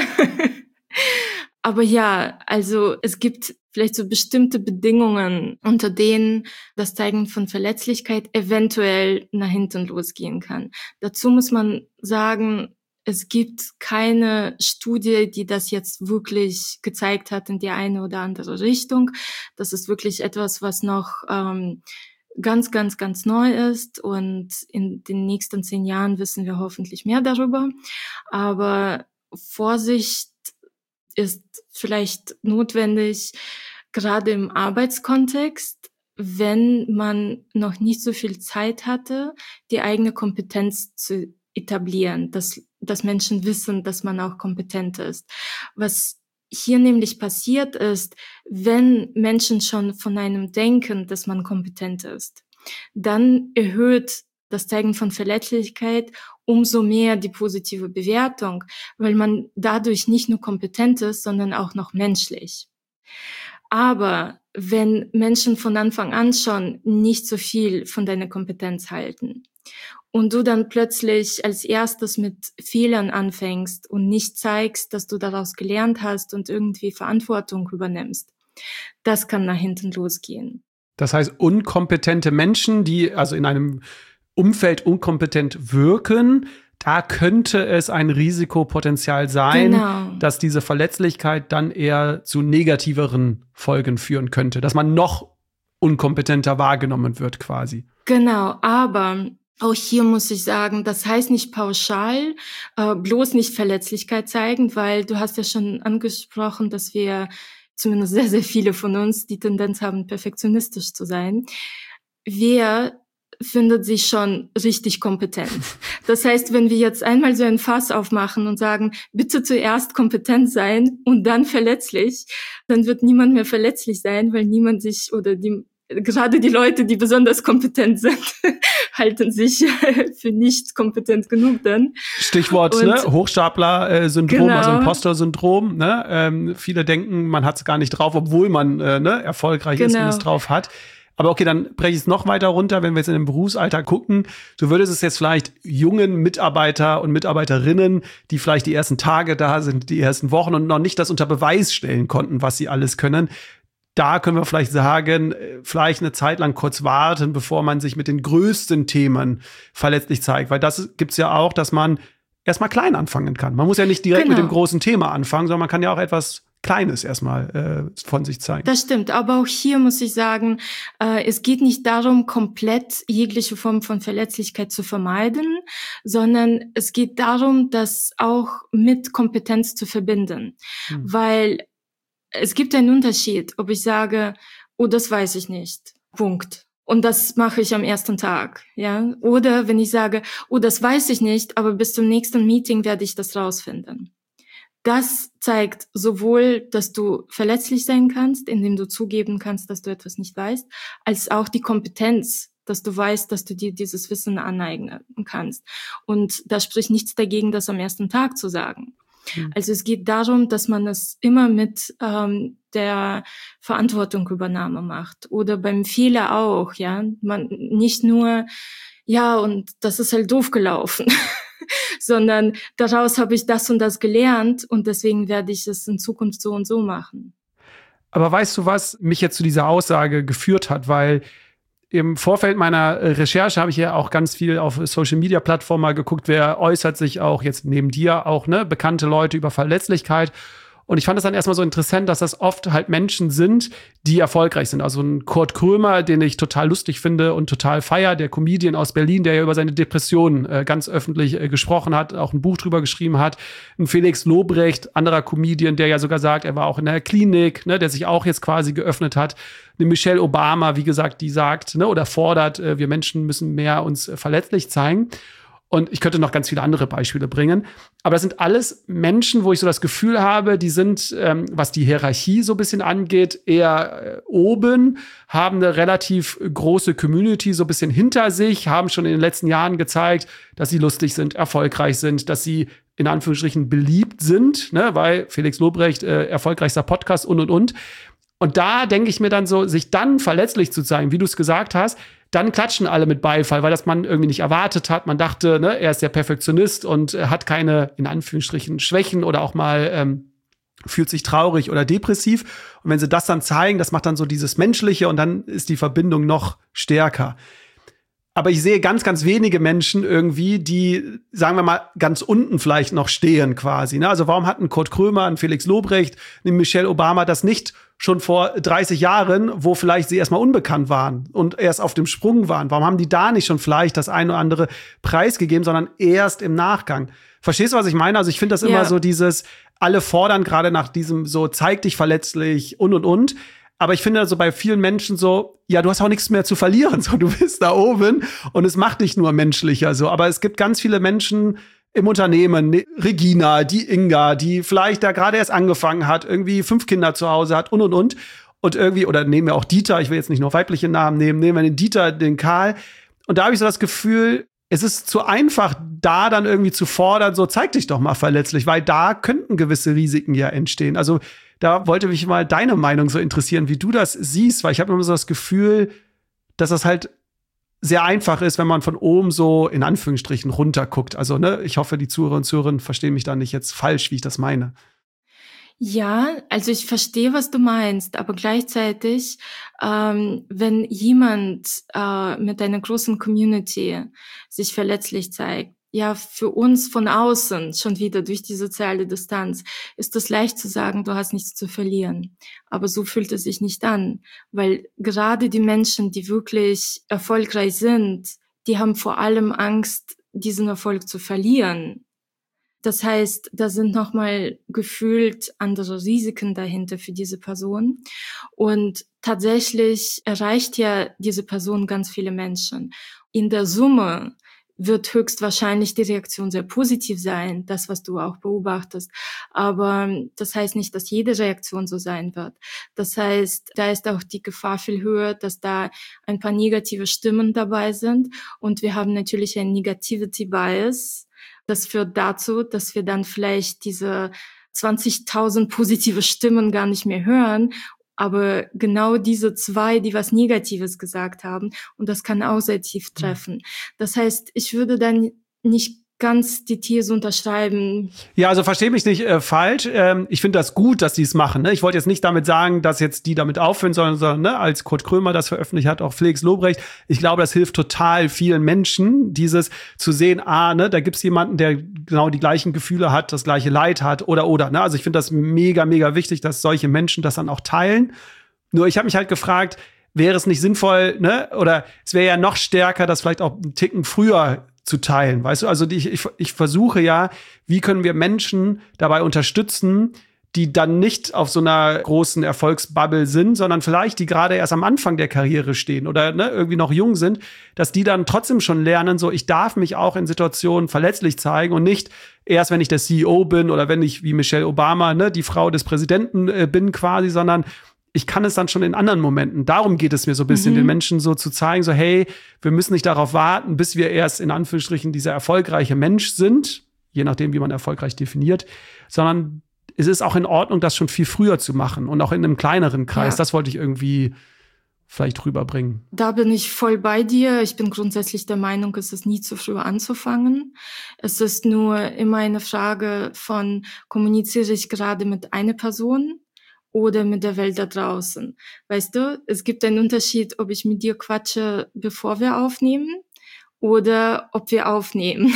Aber ja, also es gibt vielleicht so bestimmte Bedingungen, unter denen das Zeigen von Verletzlichkeit eventuell nach hinten losgehen kann. Dazu muss man sagen, es gibt keine Studie, die das jetzt wirklich gezeigt hat in die eine oder andere Richtung. Das ist wirklich etwas, was noch ganz, ganz, ganz neu ist. Und in den nächsten 10 Jahren wissen wir hoffentlich mehr darüber. Aber Vorsicht ist vielleicht notwendig, gerade im Arbeitskontext, wenn man noch nicht so viel Zeit hatte, die eigene Kompetenz zu etablieren, dass Menschen wissen, dass man auch kompetent ist. Was hier nämlich passiert ist, wenn Menschen schon von einem denken, dass man kompetent ist, dann erhöht das Zeigen von Verletzlichkeit umso mehr die positive Bewertung, weil man dadurch nicht nur kompetent ist, sondern auch noch menschlich. Aber wenn Menschen von Anfang an schon nicht so viel von deiner Kompetenz halten und du dann plötzlich als erstes mit Fehlern anfängst und nicht zeigst, dass du daraus gelernt hast und irgendwie Verantwortung übernimmst, das kann nach hinten losgehen. Das heißt, unkompetente Menschen, die also in einem Umfeld unkompetent wirken, da könnte es ein Risikopotenzial sein, dass diese Verletzlichkeit dann eher zu negativeren Folgen führen könnte, dass man noch unkompetenter wahrgenommen wird quasi. Genau, aber auch hier muss ich sagen, das heißt nicht pauschal, bloß nicht Verletzlichkeit zeigen, weil du hast ja schon angesprochen, dass wir zumindest sehr, sehr viele von uns die Tendenz haben, perfektionistisch zu sein. Wer findet sich schon richtig kompetent? Das heißt, wenn wir jetzt einmal so ein Fass aufmachen und sagen, bitte zuerst kompetent sein und dann verletzlich, dann wird niemand mehr verletzlich sein, weil niemand sich oder gerade die Leute, die besonders kompetent sind, halten sich für nicht kompetent genug dann. Stichwort Hochstapler-Syndrom, also Imposter-Syndrom. Ne? Viele denken, man hat es gar nicht drauf, obwohl man erfolgreich ist und es drauf hat. Aber okay, dann breche ich es noch weiter runter, wenn wir jetzt in den Berufsalltag gucken. Du würdest es jetzt vielleicht jungen Mitarbeiter und Mitarbeiterinnen, die vielleicht die ersten Tage da sind, die ersten Wochen und noch nicht das unter Beweis stellen konnten, was sie alles können. Da können wir vielleicht sagen, vielleicht eine Zeit lang kurz warten, bevor man sich mit den größten Themen verletzlich zeigt. Weil das gibt's ja auch, dass man erstmal klein anfangen kann. Man muss ja nicht direkt mit dem großen Thema anfangen, sondern man kann ja auch etwas Kleines erstmal von sich zeigen. Das stimmt, aber auch hier muss ich sagen, es geht nicht darum, komplett jegliche Form von Verletzlichkeit zu vermeiden, sondern es geht darum, das auch mit Kompetenz zu verbinden. Weil es gibt einen Unterschied, ob ich sage, oh, das weiß ich nicht, Punkt. Und das mache ich am ersten Tag, ja. Oder wenn ich sage, oh, das weiß ich nicht, aber bis zum nächsten Meeting werde ich das rausfinden. Das zeigt sowohl, dass du verletzlich sein kannst, indem du zugeben kannst, dass du etwas nicht weißt, als auch die Kompetenz, dass du weißt, dass du dir dieses Wissen aneignen kannst. Und da spricht nichts dagegen, das am ersten Tag zu sagen. Also es geht darum, dass man es immer mit der Verantwortungsübernahme macht oder beim Fehler auch, ja. Man nicht nur, ja, und das ist halt doof gelaufen, sondern daraus habe ich das und das gelernt und deswegen werde ich es in Zukunft so und so machen. Aber weißt du, was mich jetzt zu dieser Aussage geführt hat? Weil im Vorfeld meiner Recherche habe ich ja auch ganz viel auf Social-Media-Plattformen mal geguckt, wer äußert sich auch jetzt neben dir auch, bekannte Leute über Verletzlichkeit. Und ich fand es dann erstmal so interessant, dass das oft halt Menschen sind, die erfolgreich sind. Also ein Kurt Krömer, den ich total lustig finde und total feier, der Comedian aus Berlin, der ja über seine Depressionen ganz öffentlich gesprochen hat, auch ein Buch drüber geschrieben hat. Ein Felix Lobrecht, anderer Comedian, der ja sogar sagt, er war auch in der Klinik, der sich auch jetzt quasi geöffnet hat. Eine Michelle Obama, wie gesagt, die sagt oder fordert, wir Menschen müssen mehr uns verletzlich zeigen. Und ich könnte noch ganz viele andere Beispiele bringen. Aber das sind alles Menschen, wo ich so das Gefühl habe, die sind, was die Hierarchie so ein bisschen angeht, eher oben, haben eine relativ große Community so ein bisschen hinter sich, haben schon in den letzten Jahren gezeigt, dass sie lustig sind, erfolgreich sind, dass sie in Anführungsstrichen beliebt sind, weil Felix Lobrecht, erfolgreichster Podcast und. Und da denke ich mir dann so, sich dann verletzlich zu zeigen, wie du es gesagt hast, dann klatschen alle mit Beifall, weil das man irgendwie nicht erwartet hat. Man dachte, er ist der Perfektionist und hat keine, in Anführungsstrichen, Schwächen oder auch mal fühlt sich traurig oder depressiv. Und wenn sie das dann zeigen, das macht dann so dieses Menschliche und dann ist die Verbindung noch stärker. Aber ich sehe ganz, ganz wenige Menschen irgendwie, die, sagen wir mal, ganz unten vielleicht noch stehen quasi. Also warum hatten Kurt Krömer, ein Felix Lobrecht, eine Michelle Obama das nicht schon vor 30 Jahren, wo vielleicht sie erstmal unbekannt waren und erst auf dem Sprung waren? Warum haben die da nicht schon vielleicht das eine oder andere preisgegeben, sondern erst im Nachgang? Verstehst du, was ich meine? Also ich finde das immer so dieses, alle fordern gerade nach diesem so, zeig dich verletzlich und. Aber ich finde also bei vielen Menschen so, ja, du hast auch nichts mehr zu verlieren. So, du bist da oben und es macht dich nur menschlicher. So, aber es gibt ganz viele Menschen im Unternehmen, Regina, die Inga, die vielleicht da gerade erst angefangen hat, irgendwie 5 Kinder zu Hause hat und. Und irgendwie, oder nehmen wir auch Dieter, ich will jetzt nicht nur weibliche Namen nehmen wir den Dieter, den Karl. Und da habe ich so das Gefühl, es ist zu einfach, da dann irgendwie zu fordern, so zeig dich doch mal verletzlich, weil da könnten gewisse Risiken ja entstehen. Also da wollte mich mal deine Meinung so interessieren, wie du das siehst, weil ich habe immer so das Gefühl, dass das halt sehr einfach ist, wenn man von oben so in Anführungsstrichen runter guckt. Also, ne, ich hoffe, die Zuhörer und Zuhörerinnen verstehen mich da nicht jetzt falsch, wie ich das meine. Ja, also ich verstehe, was du meinst, aber gleichzeitig, wenn jemand mit einer großen Community sich verletzlich zeigt, ja, für uns von außen, schon wieder durch die soziale Distanz, ist es leicht zu sagen, du hast nichts zu verlieren. Aber so fühlt es sich nicht an, weil gerade die Menschen, die wirklich erfolgreich sind, die haben vor allem Angst, diesen Erfolg zu verlieren. Das heißt, da sind nochmal gefühlt andere Risiken dahinter für diese Person. Und tatsächlich erreicht ja diese Person ganz viele Menschen. In der Summe wird höchstwahrscheinlich die Reaktion sehr positiv sein, das, was du auch beobachtest. Aber das heißt nicht, dass jede Reaktion so sein wird. Das heißt, da ist auch die Gefahr viel höher, dass da ein paar negative Stimmen dabei sind. Und wir haben natürlich ein Negativity Bias. Das führt dazu, dass wir dann vielleicht diese 20.000 positive Stimmen gar nicht mehr hören, aber genau diese 2, die was Negatives gesagt haben, und das kann auch sehr tief treffen. Das heißt, ich würde dann nicht ganz die These unterschreiben. Ja, also versteh mich nicht falsch. Ich finde das gut, dass die es machen. Ne? Ich wollte jetzt nicht damit sagen, dass jetzt die damit aufhören sollen, sondern ne, als Kurt Krömer das veröffentlicht hat, auch Felix Lobrecht. Ich glaube, das hilft total vielen Menschen, dieses zu sehen, ne, da gibt's jemanden, der genau die gleichen Gefühle hat, das gleiche Leid hat oder. Ne? Also ich finde das mega, mega wichtig, dass solche Menschen das dann auch teilen. Nur ich habe mich halt gefragt, wäre es nicht sinnvoll, ne? Oder es wäre ja noch stärker, das vielleicht auch einen Ticken früher zu teilen, weißt du? Also ich versuche ja, wie können wir Menschen dabei unterstützen, die dann nicht auf so einer großen Erfolgsbubble sind, sondern vielleicht die gerade erst am Anfang der Karriere stehen oder ne, irgendwie noch jung sind, dass die dann trotzdem schon lernen, so ich darf mich auch in Situationen verletzlich zeigen und nicht erst, wenn ich der CEO bin oder wenn ich wie Michelle Obama, ne, die Frau des Präsidenten bin quasi, sondern ich kann es dann schon in anderen Momenten. Darum geht es mir so ein bisschen, den Menschen so zu zeigen, so hey, wir müssen nicht darauf warten, bis wir erst in Anführungsstrichen dieser erfolgreiche Mensch sind, je nachdem, wie man erfolgreich definiert, sondern es ist auch in Ordnung, das schon viel früher zu machen und auch in einem kleineren Kreis. Ja. Das wollte ich irgendwie vielleicht rüberbringen. Da bin ich voll bei dir. Ich bin grundsätzlich der Meinung, es ist nie zu früh anzufangen. Es ist nur immer eine Frage von, kommuniziere ich gerade mit einer Person oder mit der Welt da draußen. Weißt du, es gibt einen Unterschied, ob ich mit dir quatsche, bevor wir aufnehmen oder ob wir aufnehmen.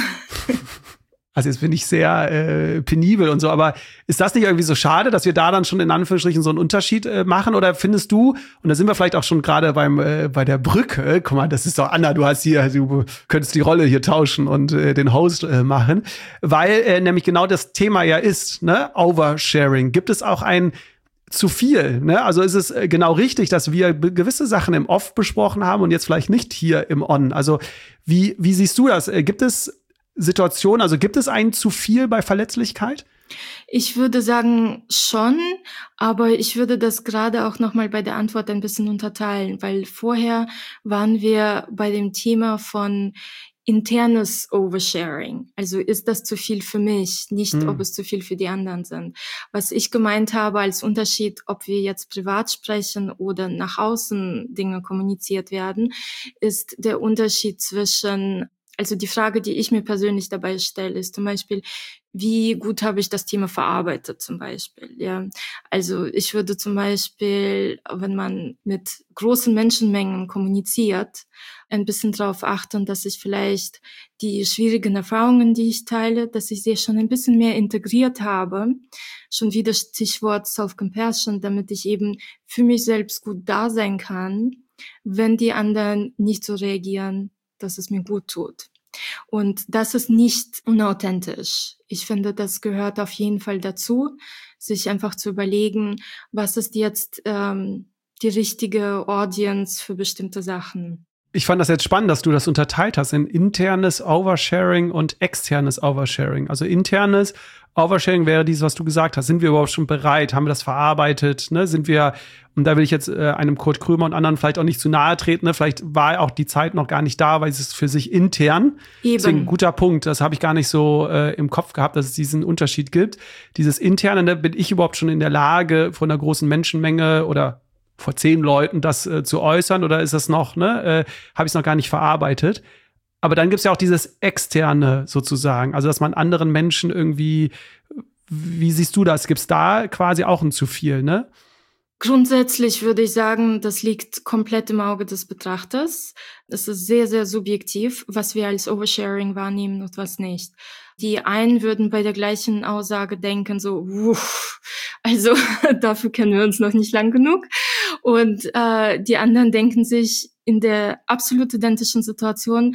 Also jetzt bin ich sehr penibel und so, aber ist das nicht irgendwie so schade, dass wir da dann schon in Anführungsstrichen so einen Unterschied machen? Oder findest du, und da sind wir vielleicht auch schon gerade bei der Brücke, guck mal, das ist doch Anna, du könntest die Rolle hier tauschen und den Host machen, weil nämlich genau das Thema ja ist, ne, Oversharing. Gibt es auch ein zu viel, ne? Also ist es genau richtig, dass wir gewisse Sachen im Off besprochen haben und jetzt vielleicht nicht hier im On. Also wie siehst du das? Gibt es Situationen, also gibt es ein zu viel bei Verletzlichkeit? Ich würde sagen schon, aber ich würde das gerade auch noch mal bei der Antwort ein bisschen unterteilen, weil vorher waren wir bei dem Thema von internes Oversharing. Also ist das zu viel für mich, nicht ob es zu viel für die anderen sind. Was ich gemeint habe als Unterschied, ob wir jetzt privat sprechen oder nach außen Dinge kommuniziert werden, ist der Unterschied zwischen, also die Frage, die ich mir persönlich dabei stelle, ist zum Beispiel, wie gut habe ich das Thema verarbeitet zum Beispiel, ja. Also ich würde zum Beispiel, wenn man mit großen Menschenmengen kommuniziert, ein bisschen darauf achten, dass ich vielleicht die schwierigen Erfahrungen, die ich teile, dass ich sie schon ein bisschen mehr integriert habe. Schon wieder Stichwort Self-Compassion, damit ich eben für mich selbst gut da sein kann, wenn die anderen nicht so reagieren, dass es mir gut tut. Und das ist nicht unauthentisch. Ich finde, das gehört auf jeden Fall dazu, sich einfach zu überlegen, was ist jetzt die richtige Audience für bestimmte Sachen. Ich fand das jetzt spannend, dass du das unterteilt hast in internes Oversharing und externes Oversharing. Also internes Oversharing wäre dieses, was du gesagt hast. Sind wir überhaupt schon bereit? Haben wir das verarbeitet? Ne? Sind wir, und da will ich jetzt einem Kurt Krömer und anderen vielleicht auch nicht zu nahe treten, ne? Vielleicht war auch die Zeit noch gar nicht da, weil es ist für sich intern. Eben. Deswegen ein guter Punkt. Das habe ich gar nicht so im Kopf gehabt, dass es diesen Unterschied gibt. Dieses interne, ne? Bin ich überhaupt schon in der Lage, von einer großen Menschenmenge oder vor 10 Leuten das zu äußern? Oder ist das noch, habe ich es noch gar nicht verarbeitet? Aber dann gibt's ja auch dieses Externe sozusagen, also dass man anderen Menschen irgendwie, wie siehst du das? Gibt's da quasi auch ein zu viel, ne? Grundsätzlich würde ich sagen, das liegt komplett im Auge des Betrachters. Es ist sehr, sehr subjektiv, was wir als Oversharing wahrnehmen und was nicht. Die einen würden bei der gleichen Aussage denken, so, uff, also dafür kennen wir uns noch nicht lang genug. Und die anderen denken sich in der absolut identischen Situation,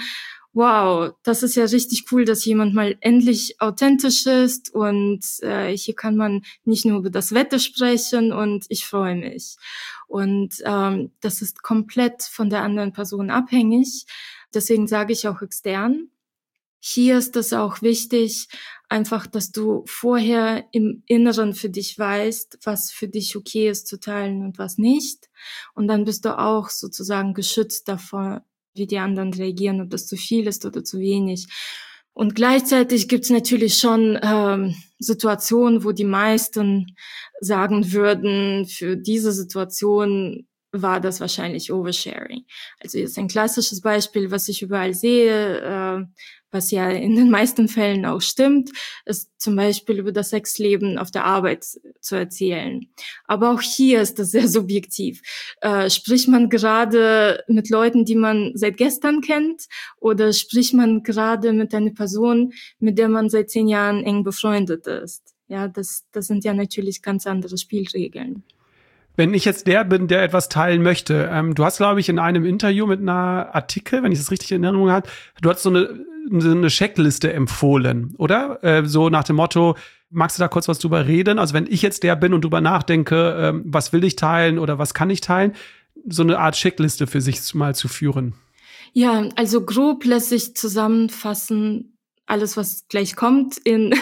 wow, das ist ja richtig cool, dass jemand mal endlich authentisch ist und hier kann man nicht nur über das Wetter sprechen und ich freue mich. Und das ist komplett von der anderen Person abhängig. Deswegen sage ich auch extern. Hier ist es auch wichtig, einfach, dass du vorher im Inneren für dich weißt, was für dich okay ist zu teilen und was nicht. Und dann bist du auch sozusagen geschützt davor, wie die anderen reagieren, ob das zu viel ist oder zu wenig. Und gleichzeitig gibt es natürlich schon Situationen, wo die meisten sagen würden, für diese Situation war das wahrscheinlich Oversharing. Also jetzt ein klassisches Beispiel, was ich überall sehe, was ja in den meisten Fällen auch stimmt, ist zum Beispiel über das Sexleben auf der Arbeit zu erzählen. Aber auch hier ist das sehr subjektiv. Spricht man gerade mit Leuten, die man seit gestern kennt, oder spricht man gerade mit einer Person, mit der man seit 10 Jahren eng befreundet ist? Ja, das sind ja natürlich ganz andere Spielregeln. Wenn ich jetzt der bin, der etwas teilen möchte, du hast, glaube ich, in einem Interview mit einer Artikel, wenn ich das richtig in Erinnerung habe, du hast so eine Checkliste empfohlen, oder? So nach dem Motto, magst du da kurz was drüber reden? Also wenn ich jetzt der bin und drüber nachdenke, was will ich teilen oder was kann ich teilen, so eine Art Checkliste für sich mal zu führen. Ja, also grob lässt sich zusammenfassen, alles, was gleich kommt,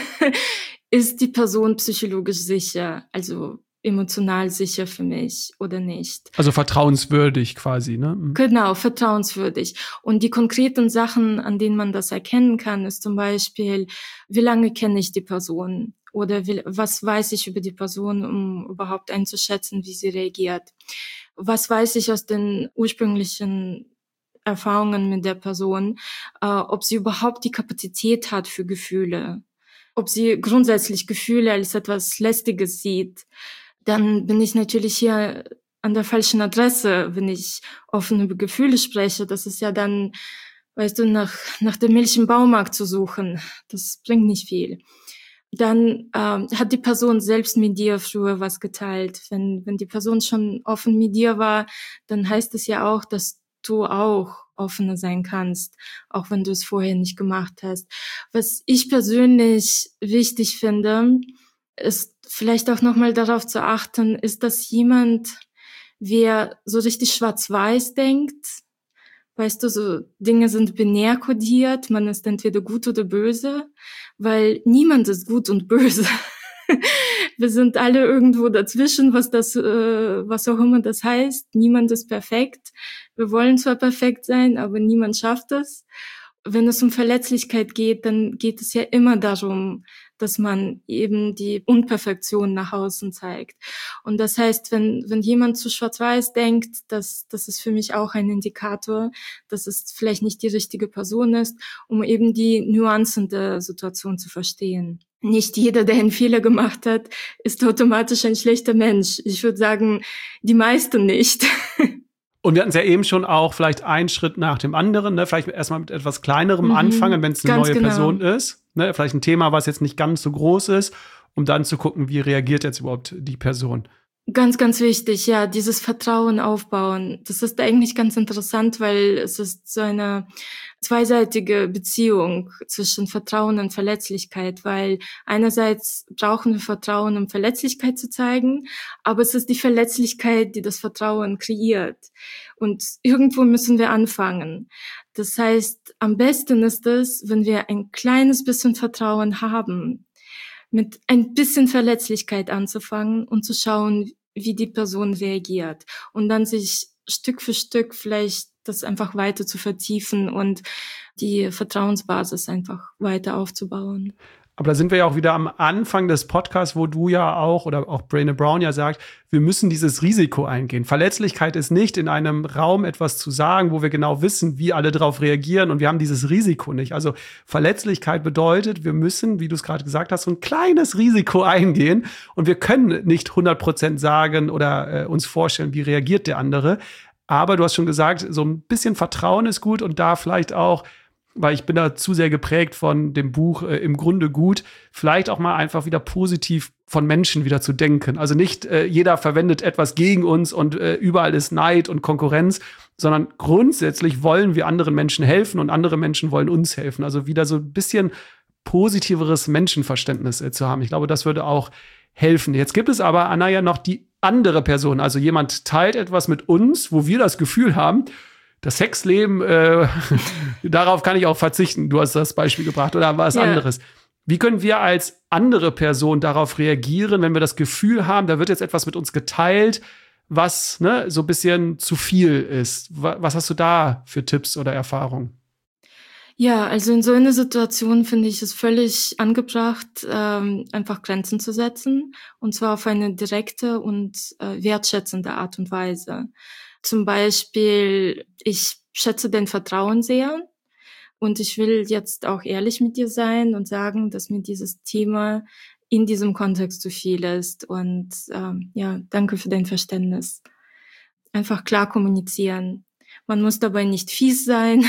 ist die Person psychologisch sicher, also emotional sicher für mich oder nicht. Also vertrauenswürdig quasi, ne? Genau, vertrauenswürdig. Und die konkreten Sachen, an denen man das erkennen kann, ist zum Beispiel, wie lange kenne ich die Person? Oder was weiß ich über die Person, um überhaupt einzuschätzen, wie sie reagiert? Was weiß ich aus den ursprünglichen Erfahrungen mit der Person, ob sie überhaupt die Kapazität hat für Gefühle? Ob sie grundsätzlich Gefühle als etwas Lästiges sieht? Dann bin ich natürlich hier an der falschen Adresse, wenn ich offen über Gefühle spreche. Das ist ja dann, weißt du, nach der Milch im Baumarkt zu suchen. Das bringt nicht viel. Dann hat die Person selbst mit dir früher was geteilt. Wenn die Person schon offen mit dir war, dann heißt es ja auch, dass du auch offener sein kannst, auch wenn du es vorher nicht gemacht hast. Was ich persönlich wichtig finde, ist vielleicht auch nochmal darauf zu achten, ist, dass jemand, wer so richtig schwarz-weiß denkt, weißt du, so Dinge sind binär kodiert, man ist entweder gut oder böse, weil niemand ist gut und böse. Wir sind alle irgendwo dazwischen, was auch immer das heißt. Niemand ist perfekt. Wir wollen zwar perfekt sein, aber niemand schafft es. Wenn es um Verletzlichkeit geht, dann geht es ja immer darum, dass man eben die Unperfektion nach außen zeigt. Und das heißt, wenn jemand zu schwarz-weiß denkt, das ist für mich auch ein Indikator, dass es vielleicht nicht die richtige Person ist, um eben die Nuancen der Situation zu verstehen. Nicht jeder, der einen Fehler gemacht hat, ist automatisch ein schlechter Mensch. Ich würde sagen, die meisten nicht. Und wir hatten es ja eben schon auch vielleicht einen Schritt nach dem anderen, ne? Vielleicht erstmal mit etwas kleinerem anfangen, wenn es eine neue Person ist. Ne? Vielleicht ein Thema, was jetzt nicht ganz so groß ist, um dann zu gucken, wie reagiert jetzt überhaupt die Person. Ganz, ganz wichtig, ja, dieses Vertrauen aufbauen. Das ist eigentlich ganz interessant, weil es ist so eine zweiseitige Beziehung zwischen Vertrauen und Verletzlichkeit, weil einerseits brauchen wir Vertrauen, um Verletzlichkeit zu zeigen, aber es ist die Verletzlichkeit, die das Vertrauen kreiert. Und irgendwo müssen wir anfangen. Das heißt, am besten ist es, wenn wir ein kleines bisschen Vertrauen haben. mit ein bisschen Verletzlichkeit anzufangen und zu schauen, wie die Person reagiert. Und dann sich Stück für Stück vielleicht das einfach weiter zu vertiefen und die Vertrauensbasis einfach weiter aufzubauen. Aber da sind wir ja auch wieder am Anfang des Podcasts, wo du ja auch oder auch Brené Brown ja sagt, wir müssen dieses Risiko eingehen. Verletzlichkeit ist nicht in einem Raum etwas zu sagen, wo wir genau wissen, wie alle darauf reagieren und wir haben dieses Risiko nicht. Also Verletzlichkeit bedeutet, wir müssen, wie du es gerade gesagt hast, so ein kleines Risiko eingehen und wir können nicht 100% sagen oder uns vorstellen, wie reagiert der andere. Aber du hast schon gesagt, so ein bisschen Vertrauen ist gut und da vielleicht auch, weil ich bin da zu sehr geprägt von dem Buch Im Grunde gut, vielleicht auch mal einfach wieder positiv von Menschen wieder zu denken. Also nicht jeder verwendet etwas gegen uns und überall ist Neid und Konkurrenz, sondern grundsätzlich wollen wir anderen Menschen helfen und andere Menschen wollen uns helfen. Also wieder so ein bisschen positiveres Menschenverständnis zu haben. Ich glaube, das würde auch helfen. Jetzt gibt es aber, Anna, ja noch die andere Person. Also jemand teilt etwas mit uns, wo wir das Gefühl haben, das Sexleben, darauf kann ich auch verzichten. Du hast das Beispiel gebracht oder was anderes. Wie können wir als andere Person darauf reagieren, wenn wir das Gefühl haben, da wird jetzt etwas mit uns geteilt, was so ein bisschen zu viel ist? Was hast du da für Tipps oder Erfahrungen? Ja, also in so einer Situation finde ich es völlig angebracht, einfach Grenzen zu setzen. Und zwar auf eine direkte und wertschätzende Art und Weise. Zum Beispiel, ich schätze dein Vertrauen sehr und ich will jetzt auch ehrlich mit dir sein und sagen, dass mir dieses Thema in diesem Kontext zu viel ist und danke für dein Verständnis. Einfach klar kommunizieren. Man muss dabei nicht fies sein,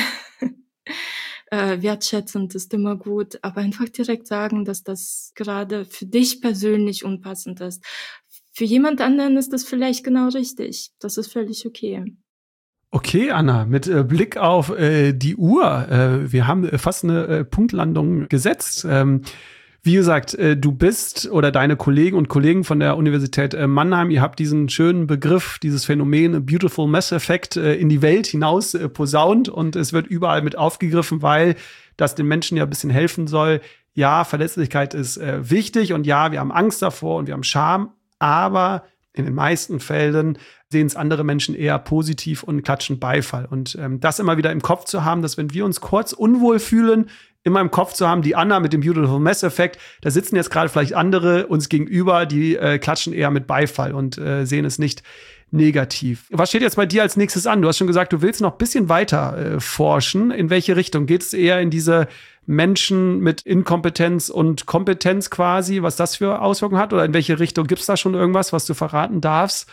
wertschätzend ist immer gut, aber einfach direkt sagen, dass das gerade für dich persönlich unpassend ist. Für jemand anderen ist das vielleicht genau richtig. Das ist völlig okay. Okay, Anna, mit Blick auf die Uhr. Wir haben fast eine Punktlandung gesetzt. Wie gesagt, du bist oder deine Kollegen und Kollegen von der Universität Mannheim, ihr habt diesen schönen Begriff, dieses Phänomen Beautiful Mess Effect in die Welt hinaus posaunt und es wird überall mit aufgegriffen, weil das den Menschen ja ein bisschen helfen soll. Ja, Verletzlichkeit ist wichtig und ja, wir haben Angst davor und wir haben Scham. Aber in den meisten Fällen sehen es andere Menschen eher positiv und klatschen Beifall. Und das immer wieder im Kopf zu haben, dass wenn wir uns kurz unwohl fühlen, immer im Kopf zu haben, die Anna mit dem Beautiful Mess Effekt, da sitzen jetzt gerade vielleicht andere uns gegenüber, die klatschen eher mit Beifall und sehen es nicht negativ. Was steht jetzt bei dir als nächstes an? Du hast schon gesagt, du willst noch ein bisschen weiter forschen. In welche Richtung? Geht es eher in diese Menschen mit Inkompetenz und Kompetenz quasi, was das für Auswirkungen hat? Oder in welche Richtung? Gibt es da schon irgendwas, was du verraten darfst?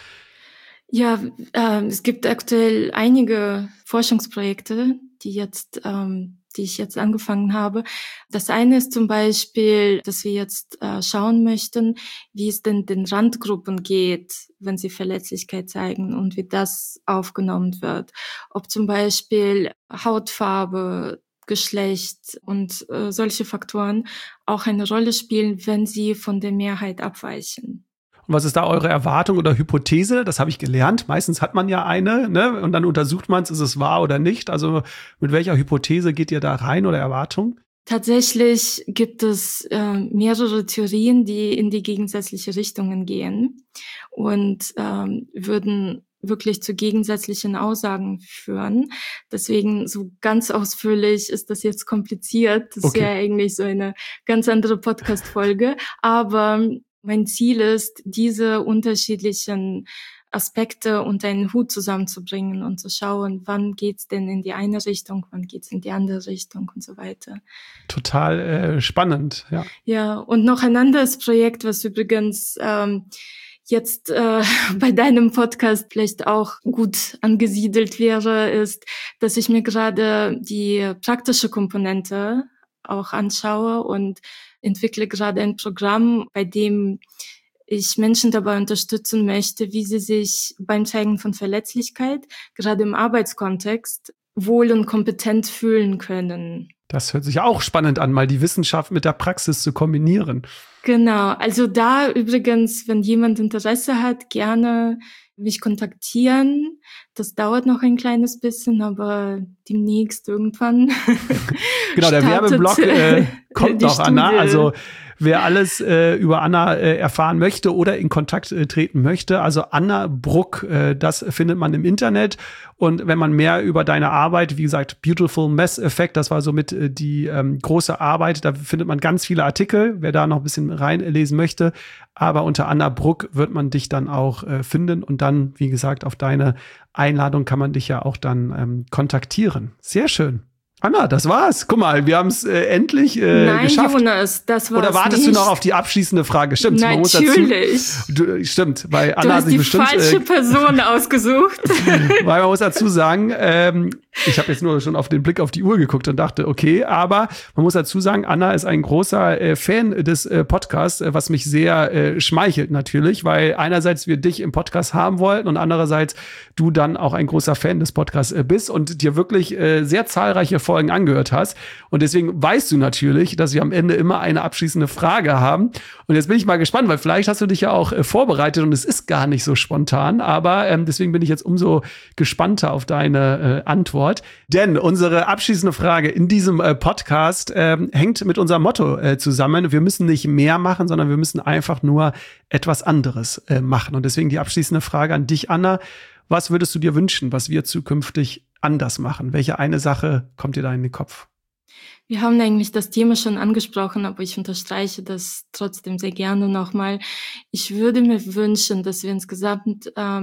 Ja, es gibt aktuell einige Forschungsprojekte, die ich jetzt angefangen habe. Das eine ist zum Beispiel, dass wir jetzt schauen möchten, wie es denn den Randgruppen geht, wenn sie Verletzlichkeit zeigen und wie das aufgenommen wird. Ob zum Beispiel Hautfarbe, Geschlecht und solche Faktoren auch eine Rolle spielen, wenn sie von der Mehrheit abweichen. Und was ist da eure Erwartung oder Hypothese? Das habe ich gelernt. Meistens hat man ja eine, ne? Und dann untersucht man es, ist es wahr oder nicht. Also mit welcher Hypothese geht ihr da rein oder Erwartung? Tatsächlich gibt es mehrere Theorien, die in die gegensätzliche Richtungen gehen und würden wirklich zu gegensätzlichen Aussagen führen. Deswegen so ganz ausführlich ist das jetzt kompliziert. Das ist ja eigentlich so eine ganz andere Podcast-Folge. Aber mein Ziel ist, diese unterschiedlichen Aspekte unter einen Hut zusammenzubringen und zu schauen, wann geht's denn in die eine Richtung, wann geht's in die andere Richtung und so weiter. Total spannend, ja. Ja, und noch ein anderes Projekt, was übrigens jetzt bei deinem Podcast vielleicht auch gut angesiedelt wäre, ist, dass ich mir gerade die praktische Komponente auch anschaue und entwickle gerade ein Programm, bei dem ich Menschen dabei unterstützen möchte, wie sie sich beim Zeigen von Verletzlichkeit, gerade im Arbeitskontext, wohl und kompetent fühlen können. Das hört sich auch spannend an, mal die Wissenschaft mit der Praxis zu kombinieren. Genau, also da übrigens, wenn jemand Interesse hat, gerne mich kontaktieren. Das dauert noch ein kleines bisschen, aber demnächst irgendwann. Genau, der Werbeblock kommt noch, Anna. Also wer alles über Anna erfahren möchte oder in Kontakt treten möchte. Also Anna Bruck, das findet man im Internet. Und wenn man mehr über deine Arbeit, wie gesagt, Beautiful Mess Effect, das war somit die große Arbeit, da findet man ganz viele Artikel, wer da noch ein bisschen reinlesen möchte. Aber unter Anna Bruck wird man dich dann auch finden und dann, wie gesagt, auf deine Einladung kann man dich ja auch dann kontaktieren. Sehr schön. Anna, das war's. Guck mal, wir haben es endlich geschafft. Nein, Jonas, das war's. Oder wartest nicht. du noch auf die abschließende Frage? Stimmt. Natürlich. Stimmt, weil Anna du hat hast sich die bestimmt falsche Person ausgesucht. Weil man muss dazu sagen, ich habe jetzt nur schon auf den Blick auf die Uhr geguckt und dachte, okay, aber man muss dazu sagen, Anna ist ein großer Fan des Podcasts, was mich sehr schmeichelt natürlich, weil einerseits wir dich im Podcast haben wollten und andererseits du dann auch ein großer Fan des Podcasts bist und dir wirklich sehr zahlreiche Folgen angehört hast. Und deswegen weißt du natürlich, dass wir am Ende immer eine abschließende Frage haben. Und jetzt bin ich mal gespannt, weil vielleicht hast du dich ja auch vorbereitet und es ist gar nicht so spontan, aber deswegen bin ich jetzt umso gespannter auf deine Antwort. Denn unsere abschließende Frage in diesem Podcast hängt mit unserem Motto zusammen. Wir müssen nicht mehr machen, sondern wir müssen einfach nur etwas anderes machen. Und deswegen die abschließende Frage an dich, Anna. Was würdest du dir wünschen, was wir zukünftig anders machen? Welche eine Sache kommt dir da in den Kopf? Wir haben eigentlich das Thema schon angesprochen, aber ich unterstreiche das trotzdem sehr gerne nochmal. Ich würde mir wünschen, dass wir insgesamt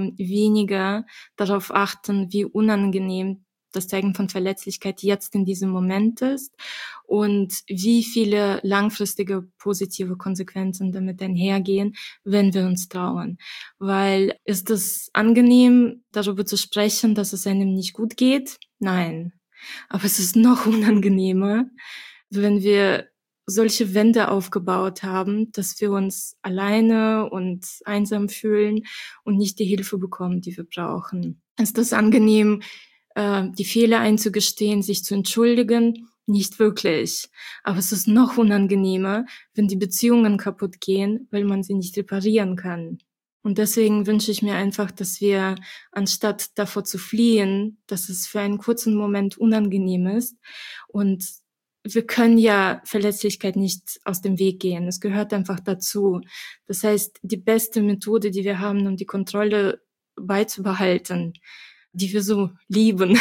weniger darauf achten, wie unangenehm das Zeigen von Verletzlichkeit jetzt in diesem Moment ist und wie viele langfristige positive Konsequenzen damit einhergehen, wenn wir uns trauen. Weil ist es angenehm, darüber zu sprechen, dass es einem nicht gut geht? Nein. Aber es ist noch unangenehmer, wenn wir solche Wände aufgebaut haben, dass wir uns alleine und einsam fühlen und nicht die Hilfe bekommen, die wir brauchen. Ist es angenehm, die Fehler einzugestehen, sich zu entschuldigen? Nicht wirklich. Aber es ist noch unangenehmer, wenn die Beziehungen kaputt gehen, weil man sie nicht reparieren kann. Und deswegen wünsche ich mir einfach, dass wir, anstatt davor zu fliehen, dass es für einen kurzen Moment unangenehm ist. Und wir können ja Verletzlichkeit nicht aus dem Weg gehen. Es gehört einfach dazu. Das heißt, die beste Methode, die wir haben, um die Kontrolle beizubehalten, die wir so lieben,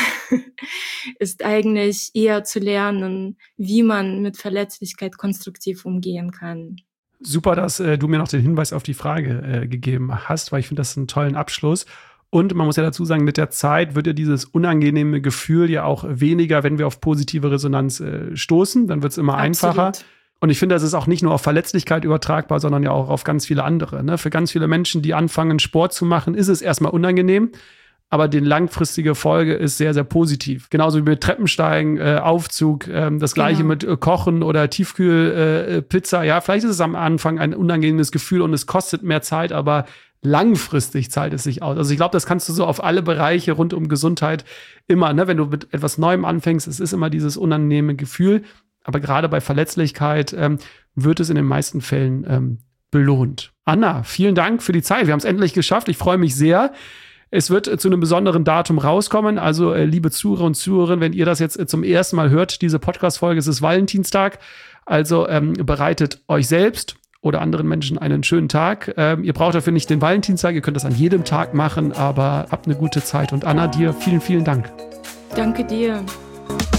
ist eigentlich eher zu lernen, wie man mit Verletzlichkeit konstruktiv umgehen kann. Super, dass du mir noch den Hinweis auf die Frage gegeben hast, weil ich finde, das ist einen tollen Abschluss. Und man muss ja dazu sagen, mit der Zeit wird ja dieses unangenehme Gefühl ja auch weniger, wenn wir auf positive Resonanz stoßen. Dann wird es immer einfacher. Und ich finde, das ist auch nicht nur auf Verletzlichkeit übertragbar, sondern ja auch auf ganz viele andere. Ne? Für ganz viele Menschen, die anfangen, Sport zu machen, ist es erstmal unangenehm. Aber die langfristige Folge ist sehr, sehr positiv. Genauso wie mit Treppensteigen, Aufzug, das Gleiche mit Kochen oder Tiefkühlpizza. Ja, vielleicht ist es am Anfang ein unangenehmes Gefühl und es kostet mehr Zeit, aber langfristig zahlt es sich aus. Also ich glaube, das kannst du so auf alle Bereiche rund um Gesundheit immer, ne, wenn du mit etwas Neuem anfängst, es ist immer dieses unangenehme Gefühl. Aber gerade bei Verletzlichkeit wird es in den meisten Fällen belohnt. Anna, vielen Dank für die Zeit. Wir haben es endlich geschafft. Ich freue mich sehr. Es wird zu einem besonderen Datum rauskommen. Also, liebe Zuhörer und Zuhörerinnen, wenn ihr das jetzt zum ersten Mal hört, diese Podcast-Folge, es ist Valentinstag. Also bereitet euch selbst oder anderen Menschen einen schönen Tag. Ihr braucht dafür nicht den Valentinstag, ihr könnt das an jedem Tag machen, aber habt eine gute Zeit. Und Anna, dir vielen, vielen Dank. Danke dir.